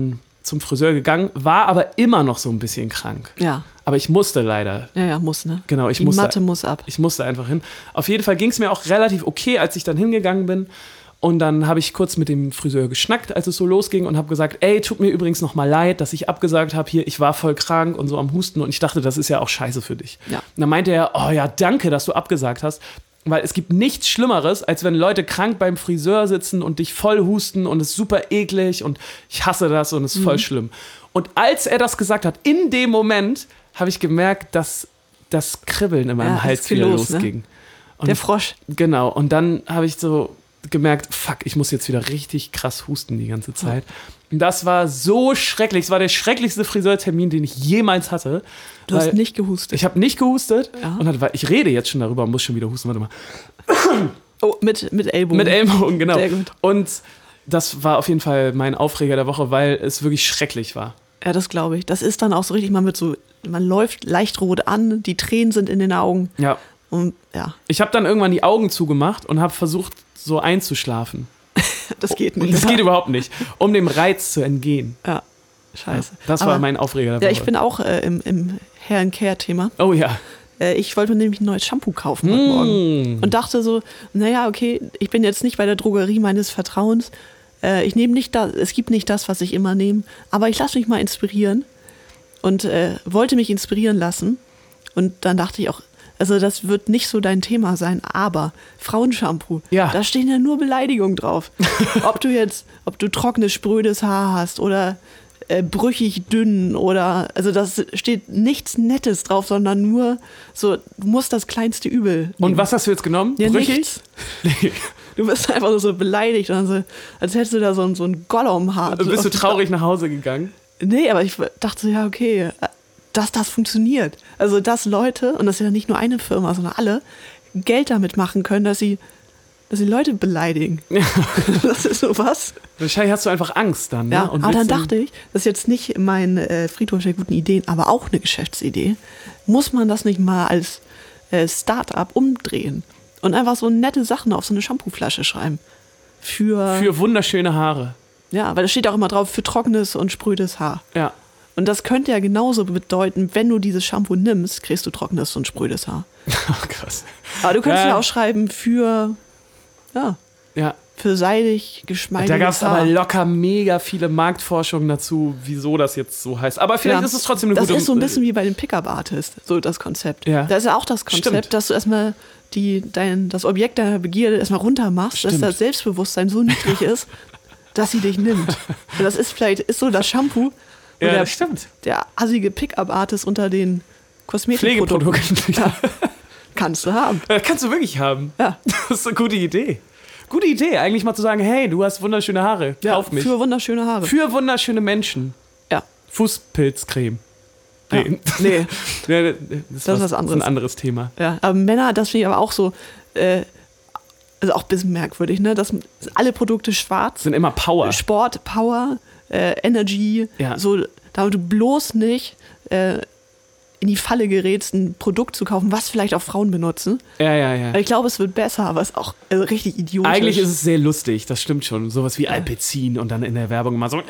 zum Friseur gegangen, war aber immer noch so ein bisschen krank. Ja. Aber ich musste leider. Ja, ja, muss, ne? Genau, ich Die musste. Matte muss ab. Ich musste einfach hin. Auf jeden Fall ging es mir auch relativ okay, als ich dann hingegangen bin. Und dann habe ich kurz mit dem Friseur geschnackt, als es so losging und habe gesagt, ey, tut mir übrigens nochmal leid, dass ich abgesagt habe hier, ich war voll krank und so am Husten und ich dachte, das ist ja auch scheiße für dich. Ja. Und dann meinte er, oh ja, danke, dass du abgesagt hast, weil es gibt nichts Schlimmeres, als wenn Leute krank beim Friseur sitzen und dich voll husten und es ist super eklig und ich hasse das und es ist voll Mhm. schlimm. Und als er das gesagt hat, in dem Moment habe ich gemerkt, dass das Kribbeln in meinem Ja, Hals es geht wieder los, ne? losging. Und Der Frosch. Genau, und dann habe ich so gemerkt, fuck, ich muss jetzt wieder richtig krass husten die ganze Zeit. Und das war so schrecklich. Es war der schrecklichste Friseurtermin, den ich jemals hatte. Du hast nicht gehustet. Ich habe nicht gehustet. Ja. Und hatte, ich rede jetzt schon darüber und muss schon wieder husten. Warte mal. Oh, mit, mit Ellbogen. Mit Ellbogen, genau. Sehr gut. Und das war auf jeden Fall mein Aufreger der Woche, weil es wirklich schrecklich war. Ja, das glaube ich. Das ist dann auch so richtig, man wird so, man läuft leicht rot an, die Tränen sind in den Augen. Ja. Und ja, Ich habe dann irgendwann die Augen zugemacht und habe versucht, so einzuschlafen. das geht Und nicht. das geht überhaupt nicht, um dem Reiz zu entgehen. Ja, scheiße. Das Aber, war mein Aufreger der Ja, Woche. ich bin auch äh, im, im Hair-and-Care-Thema. Oh ja. Äh, ich wollte mir nämlich ein neues Shampoo kaufen heute Mm. Morgen. Und dachte so, naja, okay, ich bin jetzt nicht bei der Drogerie meines Vertrauens. Äh, ich nehme nicht das, es gibt nicht das, was ich immer nehme. Aber ich lasse mich mal inspirieren. Und äh, wollte mich inspirieren lassen. Und dann dachte ich auch, also das wird nicht so dein Thema sein, aber Frauenshampoo, Ja. da stehen ja nur Beleidigungen drauf. Ob du jetzt, ob du trockenes, sprödes Haar hast oder äh, brüchig dünn oder, also das steht nichts Nettes drauf, sondern nur so, du musst das kleinste Übel Und nehmen. was hast du jetzt genommen? Ja, Brüchig? nichts. Du bist einfach so beleidigt, und so, als hättest du da so, ein- so ein Gollum-Haar. so Bist du auf die- traurig nach Hause gegangen? Nee, aber ich dachte so, ja, okay, dass das funktioniert. Also, dass Leute, und das ist ja nicht nur eine Firma, sondern alle, Geld damit machen können, dass sie, dass sie Leute beleidigen. Das ist so was. Wahrscheinlich hast du einfach Angst dann. Ja, ne? Und aber dann willst dachte ich, das ist jetzt nicht mein äh, Friedhof der guten Ideen, aber auch eine Geschäftsidee. Muss man das nicht mal als äh, Start-up umdrehen und einfach so nette Sachen auf so eine Shampooflasche schreiben? Für, Für wunderschöne Haare. ja, weil da steht auch immer drauf, für trockenes und sprödes Haar. Ja. Und das könnte ja genauso bedeuten, wenn du dieses Shampoo nimmst, kriegst du trockenes und sprödes Haar. Oh, krass. Aber du könntest Ja. ja auch schreiben für, ja, Ja. für seidig, geschmeidiges Da gab es Haar. aber locker mega viele Marktforschungen dazu, wieso das jetzt so heißt. Aber vielleicht Ja. ist es trotzdem eine das gute... ist so ein bisschen wie bei den Pickup-Artist, so das Konzept. Ja. Da ist ja auch das Konzept, Stimmt. dass du erstmal die, dein, das Objekt deiner Begierde erstmal runter machst, dass Stimmt. das Selbstbewusstsein so niedrig ist, dass sie dich nimmt. Und das ist vielleicht ist so das Shampoo, wo Ja, der, das stimmt. der assige Pickup-Artist unter den Kosmetikprodukten. Pflegeprodukte. Ja. Kannst du haben. Das kannst du wirklich haben. Ja. Das ist eine gute Idee. Gute Idee, eigentlich mal zu sagen, hey, du hast wunderschöne Haare, kauf mich. Für wunderschöne Haare. Für wunderschöne Menschen. ja. Fußpilzcreme. Ja. Nee. Nee. Ja, das, Das ist was Das ist anderes. ein anderes Thema. Ja, aber Männer, das finde ich aber auch so, äh, also auch ein bisschen merkwürdig, ne? Dass alle Produkte schwarz, Sind immer Power. Sport, Power, äh, Energy, Ja. so, damit du bloß nicht äh, in die Falle gerätst, ein Produkt zu kaufen, was vielleicht auch Frauen benutzen. Ja, ja, ja. Ich glaube, es wird besser, aber es ist auch äh, richtig idiotisch. Eigentlich ist es sehr lustig, das stimmt schon. Sowas wie Alpecin und dann in der Werbung immer so,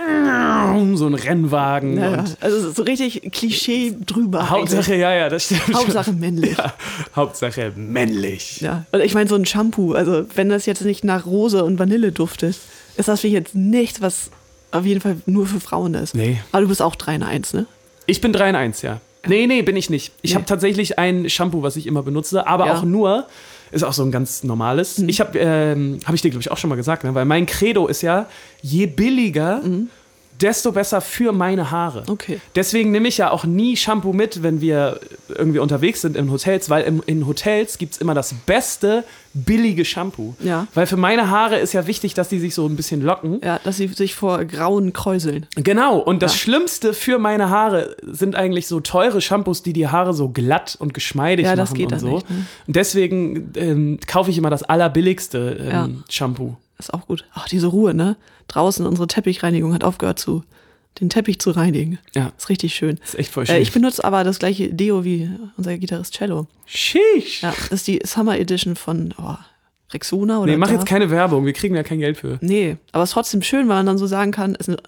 so ein Rennwagen. ja, ja. Und Also es ist so richtig Klischee drüber. Hauptsache, ja, ja, das stimmt. eigentlich. Hauptsache männlich. Ja, Hauptsache männlich. Ja, und ich meine, so ein Shampoo, also wenn das jetzt nicht nach Rose und Vanille duftet, ist das für jetzt nichts, was auf jeden Fall nur für Frauen ist. Nee. Aber du bist auch drei in eins, ne? Ich bin drei in eins, ja. Nee, nee, bin ich nicht. Ich Nee. habe tatsächlich ein Shampoo, was ich immer benutze, aber Ja. auch nur, ist auch so ein ganz normales. Mhm. Ich habe, ähm, habe ich dir, glaube ich, auch schon mal gesagt, ne? Weil mein Credo ist ja, je billiger, desto besser für meine Haare. Mhm. Okay. Deswegen nehme ich ja auch nie Shampoo mit, wenn wir irgendwie unterwegs sind in Hotels, weil im, in Hotels gibt es immer das beste, billige Shampoo. Ja. Weil für meine Haare ist ja wichtig, dass die sich so ein bisschen locken. Ja, dass sie sich vor Grauen kräuseln. Genau, und das Ja. Schlimmste für meine Haare sind eigentlich so teure Shampoos, die die Haare so glatt und geschmeidig Ja, machen das geht und dann so. nicht, ne? Und deswegen ähm, kaufe ich immer das allerbilligste ähm, Ja. Shampoo. Ist auch gut. Ach, diese Ruhe, ne? Draußen unsere Teppichreinigung hat aufgehört zu, den Teppich zu reinigen. Ja. Ist richtig schön. Ist echt voll schön. Äh, ich benutze aber das gleiche Deo wie unser Gitarrist Cello. Sheesh. Ja, das ist die Summer Edition von oh, Rexona oder Nee, mach da. jetzt keine Werbung, wir kriegen ja kein Geld für. Nee, aber es ist trotzdem schön, weil man dann so sagen kann, ist eine,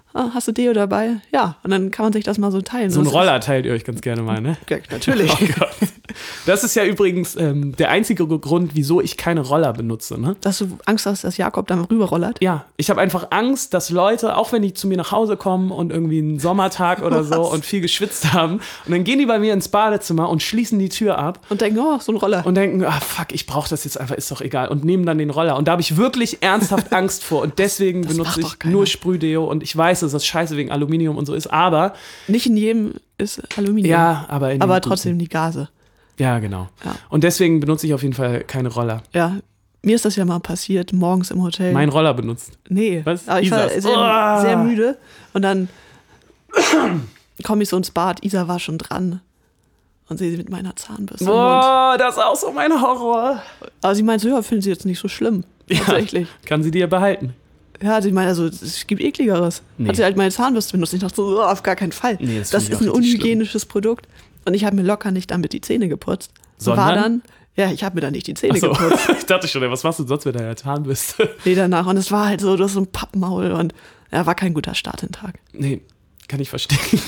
ah, hast du Deo dabei? Ja, und dann kann man sich das mal so teilen. So ein Das Roller teilt ihr euch ganz gerne mal, ne? ist, ja, natürlich. Oh Gott. Das ist ja übrigens ähm, der einzige Grund, wieso ich keine Roller benutze, ne? Dass du Angst hast, dass Jakob dann rüberrollert? Ja, ich habe einfach Angst, dass Leute, auch wenn die zu mir nach Hause kommen und irgendwie einen Sommertag oder so Was? und viel geschwitzt haben, und dann gehen die bei mir ins Badezimmer und schließen die Tür ab Und denken, oh, so ein Roller. und denken, ah fuck, ich brauche das jetzt einfach, ist doch egal, und nehmen dann den Roller. Und da habe ich wirklich ernsthaft Angst vor und deswegen Das benutze macht doch ich keiner. nur Sprühdeo und ich weiß, dass das scheiße wegen Aluminium und so ist, aber Nicht in jedem ist Aluminium. ja, aber in den aber guten. trotzdem die Gase. Ja, genau. Ja. Und deswegen benutze ich auf jeden Fall keine Roller. Ja, mir ist das ja mal passiert, morgens im Hotel. Mein Roller benutzt. Nee, Was? aber ich war Isas. sehr, Oh. sehr müde und dann komme ich so ins Bad, Isa war schon dran und sie mit meiner Zahnbürste im Mund. Boah, das ist auch so mein Horror. Aber sie meinte so, ja, finden sie jetzt nicht so schlimm. Tatsächlich. Kann sie dir behalten? Ja, sie meinte, also es gibt ekligeres. Nee. Hat sie halt meine Zahnbürste benutzt. Ich dachte so, oh, auf gar keinen Fall. Nee, das das find ich ist ein auch richtig unhygienisches Produkt. Und ich habe mir locker nicht damit die Zähne geputzt. Sondern? War dann, ja, ich habe mir dann nicht die Zähne So. geputzt. Ich dachte schon, ey, was machst du sonst mit deiner Zahnbürste? Nee, danach. Und es war halt so, du hast so ein Pappmaul und ja, war kein guter Start in den Tag. Nee, kann ich verstehen.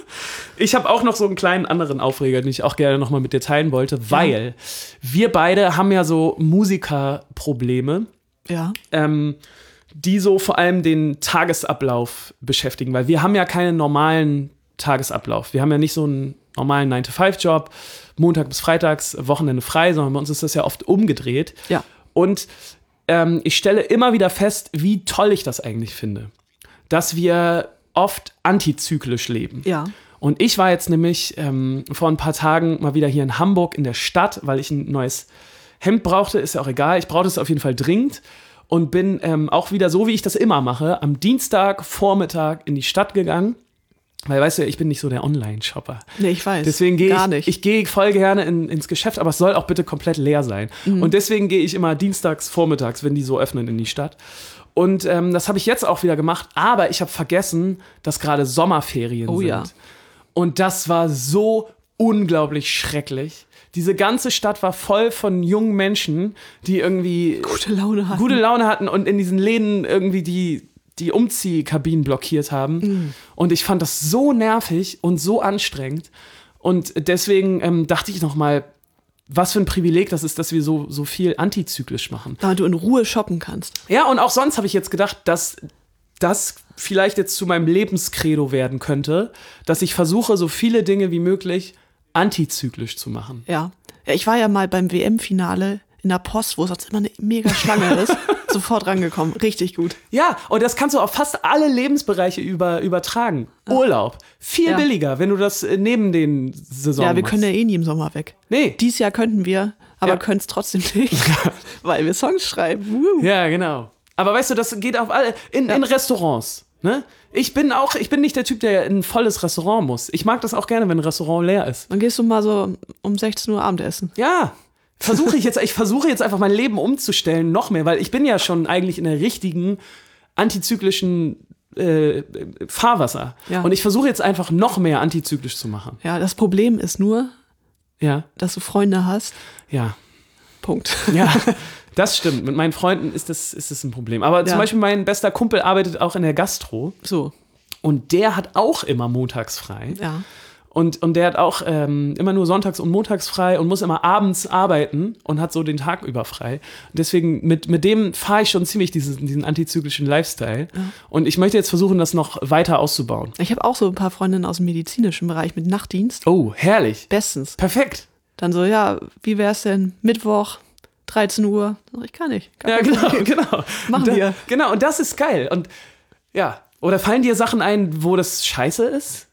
Ich habe auch noch so einen kleinen anderen Aufreger, den ich auch gerne nochmal mit dir teilen wollte, weil wir beide haben ja so Musikerprobleme, Ja. ähm, die so vor allem den Tagesablauf beschäftigen, weil wir haben ja keinen normalen Tagesablauf. Wir haben ja nicht so einen normalen nine to five Job, Montag bis Freitags, Wochenende frei, sondern bei uns ist das ja oft umgedreht. Ja. Und ähm, ich stelle immer wieder fest, wie toll ich das eigentlich finde, dass wir oft antizyklisch leben. Ja. Und ich war jetzt nämlich ähm, vor ein paar Tagen mal wieder hier in Hamburg in der Stadt, weil ich ein neues Hemd brauchte, ist ja auch egal, ich brauchte es auf jeden Fall dringend und bin ähm, auch wieder so, wie ich das immer mache, am Dienstagvormittag in die Stadt gegangen, weil, weißt du, ich bin nicht so der Online-Shopper. Nee, ich weiß. Deswegen gehe Gar ich, nicht. ich gehe voll gerne in, ins Geschäft, aber es soll auch bitte komplett leer sein. Mhm. Und deswegen gehe ich immer dienstags vormittags, wenn die so öffnen, in die Stadt. Und ähm, das habe ich jetzt auch wieder gemacht, aber ich habe vergessen, dass gerade Sommerferien Oh sind. ja. Und das war so unglaublich schrecklich. Diese ganze Stadt war voll von jungen Menschen, die irgendwie Gute Laune hatten. gute Laune hatten und in diesen Läden irgendwie die, die Umziehkabinen blockiert haben. Mhm. Und ich fand das so nervig und so anstrengend. Und deswegen ähm, dachte ich noch mal, was für ein Privileg das ist, dass wir so, so viel antizyklisch machen. Damit du in Ruhe shoppen kannst. Ja, und auch sonst habe ich jetzt gedacht, dass das vielleicht jetzt zu meinem Lebenskredo werden könnte, dass ich versuche, so viele Dinge wie möglich antizyklisch zu machen. Ja. Ja, ich war ja mal beim W M-Finale in der Post, wo sonst immer eine mega Schlange ist, sofort rangekommen. Richtig gut. Ja, und das kannst du auf fast alle Lebensbereiche über, übertragen. Urlaub. Viel Ja. billiger, wenn du das äh, neben den Saisonen Ja, wir machst. können ja eh nie im Sommer weg. Nee. Dieses Jahr könnten wir, aber Ja. können es trotzdem nicht, weil wir Songs schreiben. Woo. Ja, genau. Aber weißt du, das geht auf alle, in, Ja. in Restaurants. Ne? Ich bin auch, ich bin nicht der Typ, der in ein volles Restaurant muss. Ich mag das auch gerne, wenn ein Restaurant leer ist. Dann gehst du mal so um sechzehn Uhr Abendessen. Ja, versuche ich jetzt, ich versuche jetzt einfach mein Leben umzustellen, noch mehr, weil ich bin ja schon eigentlich in der richtigen antizyklischen äh, Fahrwasser. Ja. Und ich versuche jetzt einfach noch mehr antizyklisch zu machen. Ja, das Problem ist nur, Ja, dass du Freunde hast. ja, Punkt. ja. Das stimmt. Mit meinen Freunden ist das, ist das ein Problem. Aber zum Ja. Beispiel mein bester Kumpel arbeitet auch in der Gastro So, und der hat auch immer montags frei. ja. Und, und der hat auch ähm, immer nur sonntags und montags frei und muss immer abends arbeiten und hat so den Tag über frei. Deswegen, mit, mit dem fahre ich schon ziemlich diesen, diesen antizyklischen Lifestyle. Ja. Und ich möchte jetzt versuchen, das noch weiter auszubauen. Ich habe auch so ein paar Freundinnen aus dem medizinischen Bereich mit Nachtdienst. Oh, herrlich. Bestens. Perfekt. Dann so, ja, wie wär's denn Mittwoch, dreizehn Uhr? Sag ich, kann ich. Gar Ja, kein genau, Problem. genau. Machen da, wir. Genau, und das ist geil. Und ja, oder fallen dir Sachen ein, wo das scheiße ist,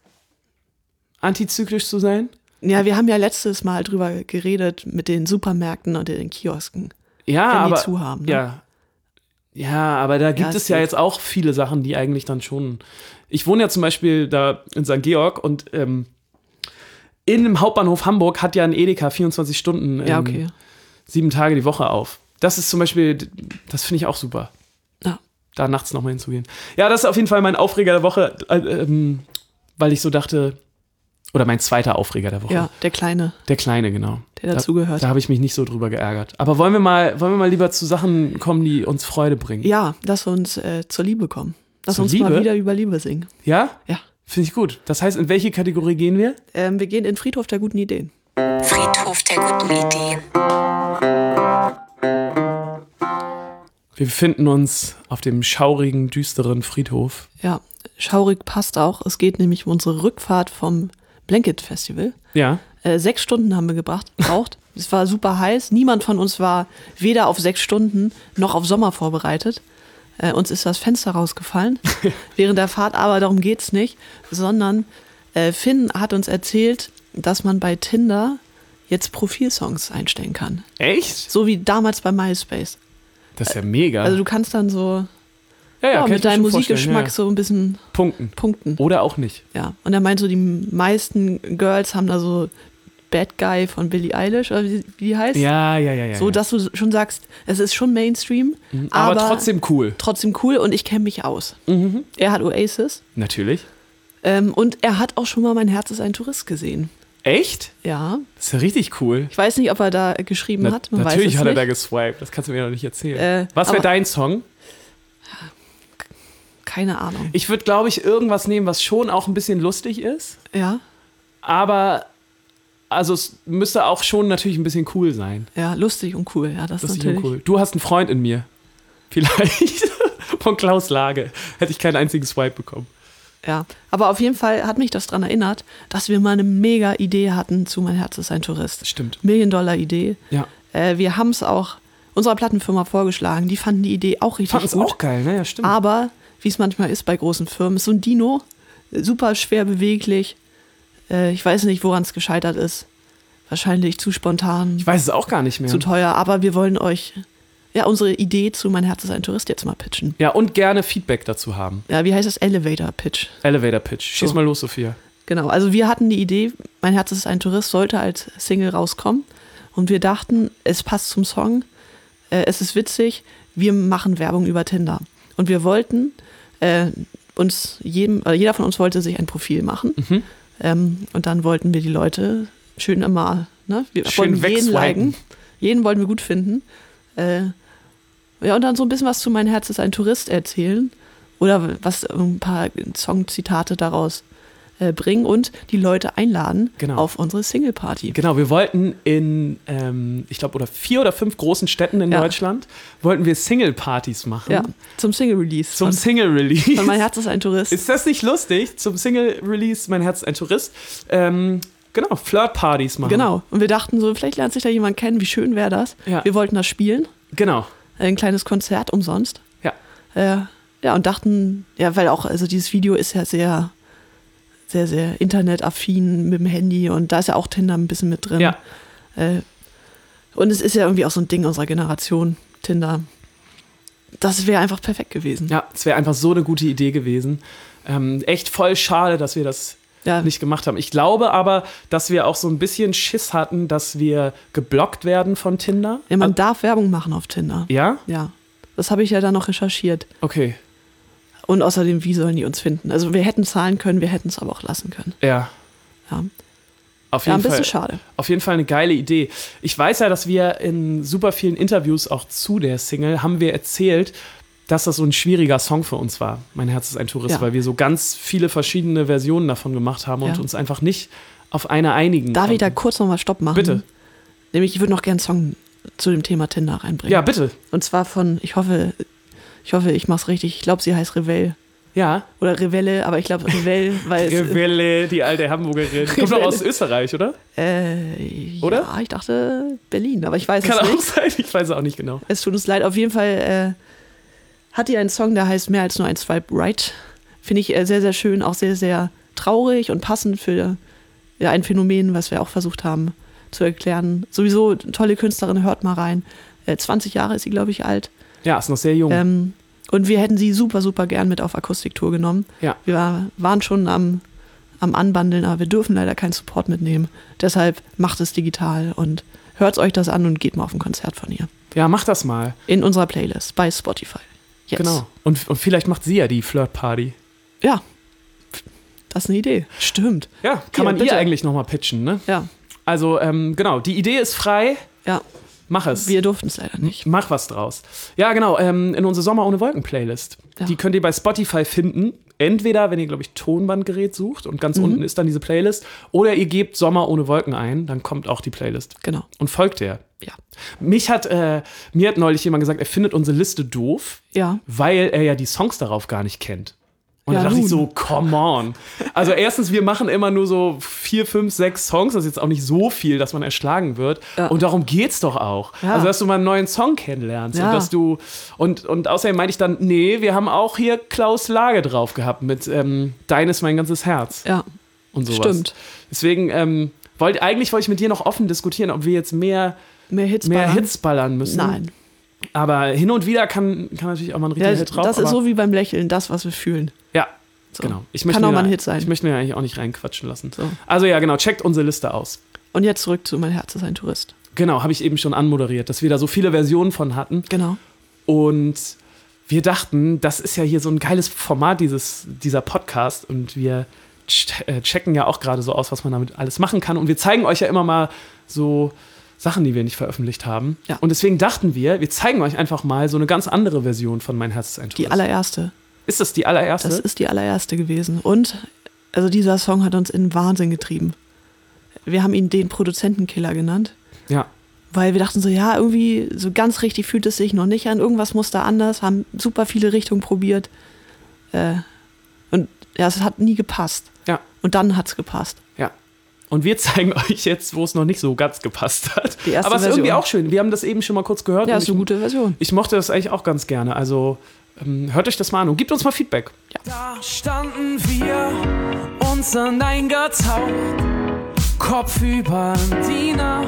antizyklisch zu sein? Ja, wir haben ja letztes Mal drüber geredet mit den Supermärkten und den Kiosken. Ja, Wenn die aber zu haben, ne? ja, ja, aber da gibt Ja, es es ja geht. jetzt auch viele Sachen, die eigentlich dann schon. Ich wohne ja zum Beispiel da in Sankt Georg und ähm, in dem Hauptbahnhof Hamburg hat ja ein Edeka vierundzwanzig Stunden, ähm, Ja, okay. sieben Tage die Woche auf. Das ist zum Beispiel, das finde ich auch super, Ja. da nachts nochmal hinzugehen. Ja, das ist auf jeden Fall mein Aufreger der Woche, äh, ähm, weil ich so dachte, oder mein zweiter Aufreger der Woche. Ja, der Kleine, Der Kleine, genau. der dazugehört. Da, da habe ich mich nicht so drüber geärgert. Aber wollen wir mal, wollen wir mal lieber zu Sachen kommen, die uns Freude bringen? Ja, dass wir uns äh, zur Liebe kommen. Lass Zur uns Liebe? mal wieder über Liebe singen. Ja? Ja. Finde ich gut. Das heißt, in welche Kategorie gehen wir? Ähm, wir gehen in Friedhof der guten Ideen. Friedhof der guten Ideen. Wir befinden uns auf dem schaurigen, düsteren Friedhof. Ja, schaurig passt auch. Es geht nämlich um unsere Rückfahrt vom Blanket Festival. Ja. Äh, sechs Stunden haben wir gebracht, gebraucht. Es war super heiß. Niemand von uns war weder auf sechs Stunden noch auf Sommer vorbereitet. Äh, uns ist das Fenster rausgefallen während der Fahrt, aber darum geht's nicht, sondern äh, Finn hat uns erzählt, dass man bei Tinder jetzt Profilsongs einstellen kann. Echt? So wie damals bei MySpace. Das ist ja mega. Also du kannst dann so ja, ja, ja, kann ich mit mir deinem schon vorstellen, Musikgeschmack ja, ja. so ein bisschen Punkten. punkten. Oder auch nicht. Ja, und er meint so, die meisten Girls haben da so Bad Guy von Billie Eilish, oder wie, wie die heißt. Ja, ja, ja, ja. So, ja. dass du schon sagst, es ist schon Mainstream, aber, aber, trotzdem cool. trotzdem cool und ich kenne mich aus. Mhm. Er hat Oasis Natürlich. ähm, und er hat auch schon mal Mein Herz ist ein Tourist gesehen. Echt? Ja, Das ist ja richtig cool. ich weiß nicht, ob er da geschrieben Na, hat. Man natürlich weiß es hat er nicht. da geswiped. Das kannst du mir noch nicht erzählen. Äh, Was wäre aber- dein Song? Keine Ahnung. Ich würde, glaube ich, irgendwas nehmen, was schon auch ein bisschen lustig ist. Ja, Aber also es müsste auch schon natürlich ein bisschen cool sein. ja, lustig und cool. Ja, das ist Lustig natürlich. und cool. Du hast einen Freund in mir. Vielleicht. Von Klaus Lage. Hätte ich keinen einzigen Swipe bekommen. Ja, aber auf jeden Fall hat mich das daran erinnert, dass wir mal eine mega Idee hatten zu Mein Herz ist ein Tourist. Stimmt. Million-Dollar-Idee. Ja. Äh, wir haben es auch unserer Plattenfirma vorgeschlagen. Die fanden die Idee auch richtig Fanden es gut. auch geil, ne? Ja, stimmt. Aber, wie es manchmal ist bei großen Firmen, ist so ein Dino, äh, super schwer beweglich. Äh, ich weiß nicht, woran es gescheitert ist. Wahrscheinlich zu spontan, Ich weiß es auch gar nicht mehr. zu teuer. Aber wir wollen euch ja unsere Idee zu Mein Herz ist ein Tourist jetzt mal pitchen. Ja, und gerne Feedback dazu haben. Ja, wie heißt das? Elevator Pitch. Elevator Pitch. Schieß So. mal los, Sophia. Genau, also wir hatten die Idee, Mein Herz ist ein Tourist sollte als Single rauskommen. Und wir dachten, es passt zum Song, äh, es ist witzig, wir machen Werbung über Tinder. Und wir wollten äh, uns, jedem, äh, jeder von uns wollte sich ein Profil machen. Mhm. Ähm, und dann wollten wir die Leute schön immer, ne? Wir Schön wollten jeden wegswipen. liken. Jeden wollten wir gut finden. Äh, ja, und dann so ein bisschen was zu Mein Herz ist ein Tourist erzählen. Oder was ein paar Songzitate daraus äh, bringen und die Leute einladen Genau. auf unsere Single-Party. Genau, wir wollten in, ähm, ich glaube, oder vier oder fünf großen Städten in Ja. Deutschland, wollten wir Single-Partys machen. Ja, zum Single-Release. Zum von, Single-Release. von Mein Herz ist ein Tourist. Ist das nicht lustig? Zum Single-Release, Mein Herz ist ein Tourist. Ähm, genau, Flirt-Partys machen. Genau. Und wir dachten so, vielleicht lernt sich da jemand kennen, wie schön wäre das. Ja. Wir wollten das spielen. Genau. Ein kleines Konzert umsonst. Ja. Äh, ja, und dachten, ja, weil auch, also dieses Video ist ja sehr, sehr, sehr internetaffin mit dem Handy und da ist ja auch Tinder ein bisschen mit drin. Ja. Äh, und es ist ja irgendwie auch so ein Ding unserer Generation, Tinder. Das wäre einfach perfekt gewesen. Ja, es wäre einfach so eine gute Idee gewesen. Ähm, echt voll schade, dass wir das Ja. nicht gemacht haben. Ich glaube aber, dass wir auch so ein bisschen Schiss hatten, dass wir geblockt werden von Tinder. Ja, man darf Werbung machen auf Tinder. Ja? Ja. Das habe ich ja dann noch recherchiert. Okay. Und außerdem, wie sollen die uns finden? Also wir hätten zahlen können, wir hätten es aber auch lassen können. Ja. Ja, Auf ja jeden ein bisschen Fall. schade. Auf jeden Fall eine geile Idee. Ich weiß ja, dass wir in super vielen Interviews auch zu der Single haben wir erzählt, dass das so ein schwieriger Song für uns war. Mein Herz ist ein Tourist, Ja. weil wir so ganz viele verschiedene Versionen davon gemacht haben und Ja. uns einfach nicht auf eine einigen Darf ich da konnten. kurz nochmal Stopp machen? Bitte. Nämlich, ich würde noch gerne einen Song zu dem Thema Tinder reinbringen. Ja, bitte. Und zwar von, ich hoffe, ich hoffe, ich mach's richtig. Ich glaube, sie heißt Revell. Ja. Oder Revelle, aber ich glaube Revell, weil es, Revelle, die alte Hamburgerin. Kommt doch aus Österreich, oder? äh, Oder? Ja, ich dachte Berlin, aber ich weiß Kann es auch nicht. sein, ich weiß es auch nicht genau. Es tut uns leid. Auf jeden Fall äh, hat die einen Song, der heißt Mehr als nur ein Swipe Right. Finde ich äh, sehr, sehr schön, auch sehr, sehr traurig und passend für ja, ein Phänomen, was wir auch versucht haben zu erklären. Sowieso tolle Künstlerin, hört mal rein. Äh, zwanzig Jahre ist sie, glaube ich, alt. Ja, ist noch sehr jung. Ähm, und wir hätten sie super, super gern mit auf Akustiktour genommen. Ja. Wir war, waren schon am, am Anbandeln, aber wir dürfen leider keinen Support mitnehmen. Deshalb macht es digital und hört euch das an und geht mal auf ein Konzert von ihr. Ja, mach das mal. In unserer Playlist bei Spotify. Jetzt. Genau. Und, und vielleicht macht sie ja die Flirt-Party. Ja, das ist eine Idee. Stimmt. Ja, kann Hier, man bitte. ihr eigentlich nochmal pitchen, ne? Ja, Also, ähm, genau, die Idee ist frei. ja. Mach es. Wir durften es leider nicht. Mach was draus. Ja, genau, ähm, in unsere Sommer ohne Wolken Playlist. Ja. Die könnt ihr bei Spotify finden. Entweder, wenn ihr, glaube ich, Tonbandgerät sucht und ganz Mhm. unten ist dann diese Playlist. Oder ihr gebt Sommer ohne Wolken ein, dann kommt auch die Playlist. Genau. Und folgt der. Ja. Mich hat, äh, mir hat neulich jemand gesagt, er findet unsere Liste doof, Ja. weil er ja die Songs darauf gar nicht kennt. Und Ja, da dachte ich nun. so, come on. Also erstens, wir machen immer nur so vier, fünf, sechs Songs. Das ist jetzt auch nicht so viel, dass man erschlagen wird. Ja. Und darum geht's doch auch. Ja. Also, dass du mal einen neuen Song kennenlernst. Ja. Und dass du, und, und außerdem meinte ich dann, nee, wir haben auch hier Klaus Lage drauf gehabt mit ähm, Dein ist mein ganzes Herz. Ja. Und sowas. Stimmt. Deswegen, ähm, wollt, eigentlich wollte ich mit dir noch offen diskutieren, ob wir jetzt mehr, Mehr Hits mehr ballern? Hits ballern müssen. Nein. Aber hin und wieder kann, kann natürlich auch mal ein richtiger Ja, Hit drauf. das ist aber- so wie beim Lächeln, das, was wir fühlen. Ja, So. genau. Ich Kann möchte auch mir mal ein da- Hit sein. Ich möchte mir eigentlich auch nicht reinquatschen lassen. So. Also ja, genau, checkt unsere Liste aus. Und jetzt zurück zu Mein Herz ist ein Tourist. Genau, habe ich eben schon anmoderiert, dass wir da so viele Versionen von hatten. Genau. Und wir dachten, das ist ja hier so ein geiles Format, dieses, dieser Podcast. Und wir ch- äh, checken ja auch gerade so aus, was man damit alles machen kann. Und wir zeigen euch ja immer mal so Sachen, die wir nicht veröffentlicht haben. Ja. Und deswegen dachten wir, wir zeigen euch einfach mal so eine ganz andere Version von Mein Herz ist ein Die Tourist. allererste. Ist das die allererste? Das ist die allererste gewesen. Und also dieser Song hat uns in den Wahnsinn getrieben. Wir haben ihn den Produzentenkiller genannt, ja. weil wir dachten so, ja, irgendwie so ganz richtig fühlt es sich noch nicht an. Irgendwas muss da anders, haben super viele Richtungen probiert. Äh, und ja, es hat nie gepasst. Ja. Und dann hat es gepasst. Ja. Und wir zeigen euch jetzt, wo es noch nicht so ganz gepasst hat. Die erste Aber es ist irgendwie Version. auch schön. Wir haben das eben schon mal kurz gehört. Ja, und ist eine ich, gute Version. ich mochte das eigentlich auch ganz gerne. Also ähm, hört euch das mal an und gebt uns mal Feedback. Da standen wir, uns eingetaucht, kopfüber in die Nacht.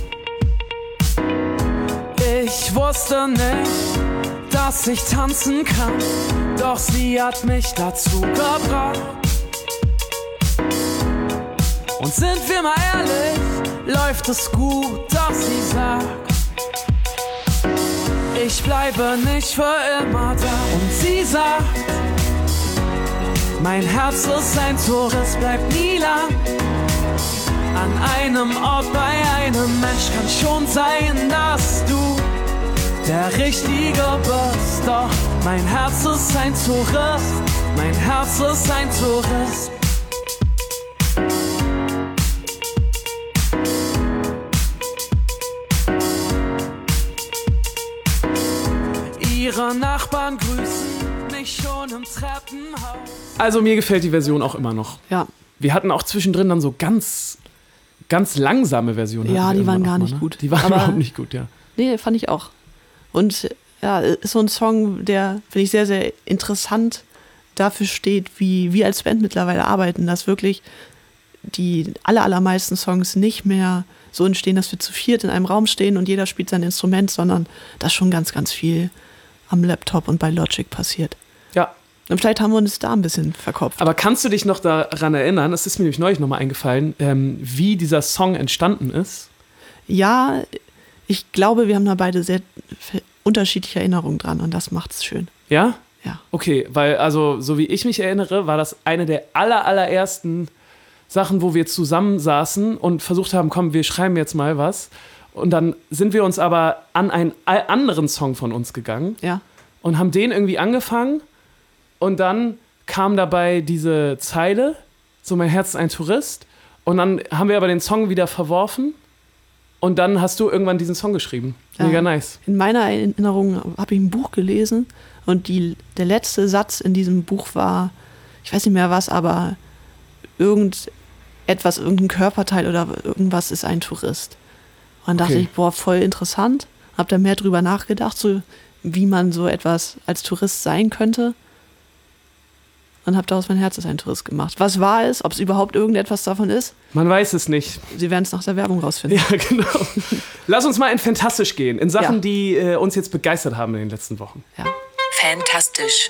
Ich wusste nicht, dass ich tanzen kann, doch sie hat mich dazu gebracht. Und sind wir mal ehrlich, läuft es gut, doch sie sagt, ich bleibe nicht für immer da. Und sie sagt, mein Herz ist ein Tourist, bleibt nie lang. An einem Ort bei einem Mensch kann schon sein, dass du der Richtige bist. Doch mein Herz ist ein Tourist, mein Herz ist ein Tourist. Ihre Nachbarn grüßen mich schon im Treppenhaus. Also mir gefällt die Version auch immer noch. Ja, Wir hatten auch zwischendrin dann so ganz, ganz langsame Versionen. Ja, hatten wir die waren irgendwann gar auch mal, nicht ne? gut. Die waren Aber- überhaupt nicht gut, ja. nee, fand ich auch. Und ja, ist so ein Song, der, finde ich, sehr, sehr interessant dafür steht, wie wir als Band mittlerweile arbeiten, dass wirklich die aller, allermeisten Songs nicht mehr so entstehen, dass wir zu viert in einem Raum stehen und jeder spielt sein Instrument, sondern dass schon ganz, ganz viel am Laptop und bei Logic passiert. Ja. Und vielleicht haben wir uns da ein bisschen verkopft. Aber kannst du dich noch daran erinnern, das ist mir nämlich neulich nochmal eingefallen, ähm, wie dieser Song entstanden ist? Ja, ich glaube, wir haben da beide sehr unterschiedliche Erinnerungen dran und das macht's schön. Ja? Ja. Okay, weil also so wie ich mich erinnere, war das eine der aller, allerersten Sachen, wo wir zusammensaßen und versucht haben, komm, wir schreiben jetzt mal was. Und dann sind wir uns aber an einen anderen Song von uns gegangen Ja. und haben den irgendwie angefangen und dann kam dabei diese Zeile, so mein Herz ist ein Tourist, und dann haben wir aber den Song wieder verworfen und dann hast du irgendwann diesen Song geschrieben. Ja. Mega nice. In meiner Erinnerung habe ich ein Buch gelesen und die, der letzte Satz in diesem Buch war, ich weiß nicht mehr was, aber irgendetwas, irgendein Körperteil oder irgendwas ist ein Tourist. Und dann dachte Okay. ich, boah, voll interessant. Hab da mehr drüber nachgedacht, so wie man so etwas als Tourist sein könnte. Und hab daraus mein Herz ist ein Tourist gemacht. Was wahr ist, ob es überhaupt irgendetwas davon ist, Man weiß es nicht. Sie werden es nach der Werbung rausfinden. Ja, genau. Lass uns mal in Fantastisch gehen, in Sachen, Ja. die äh, uns jetzt begeistert haben in den letzten Wochen. Ja. Fantastisch.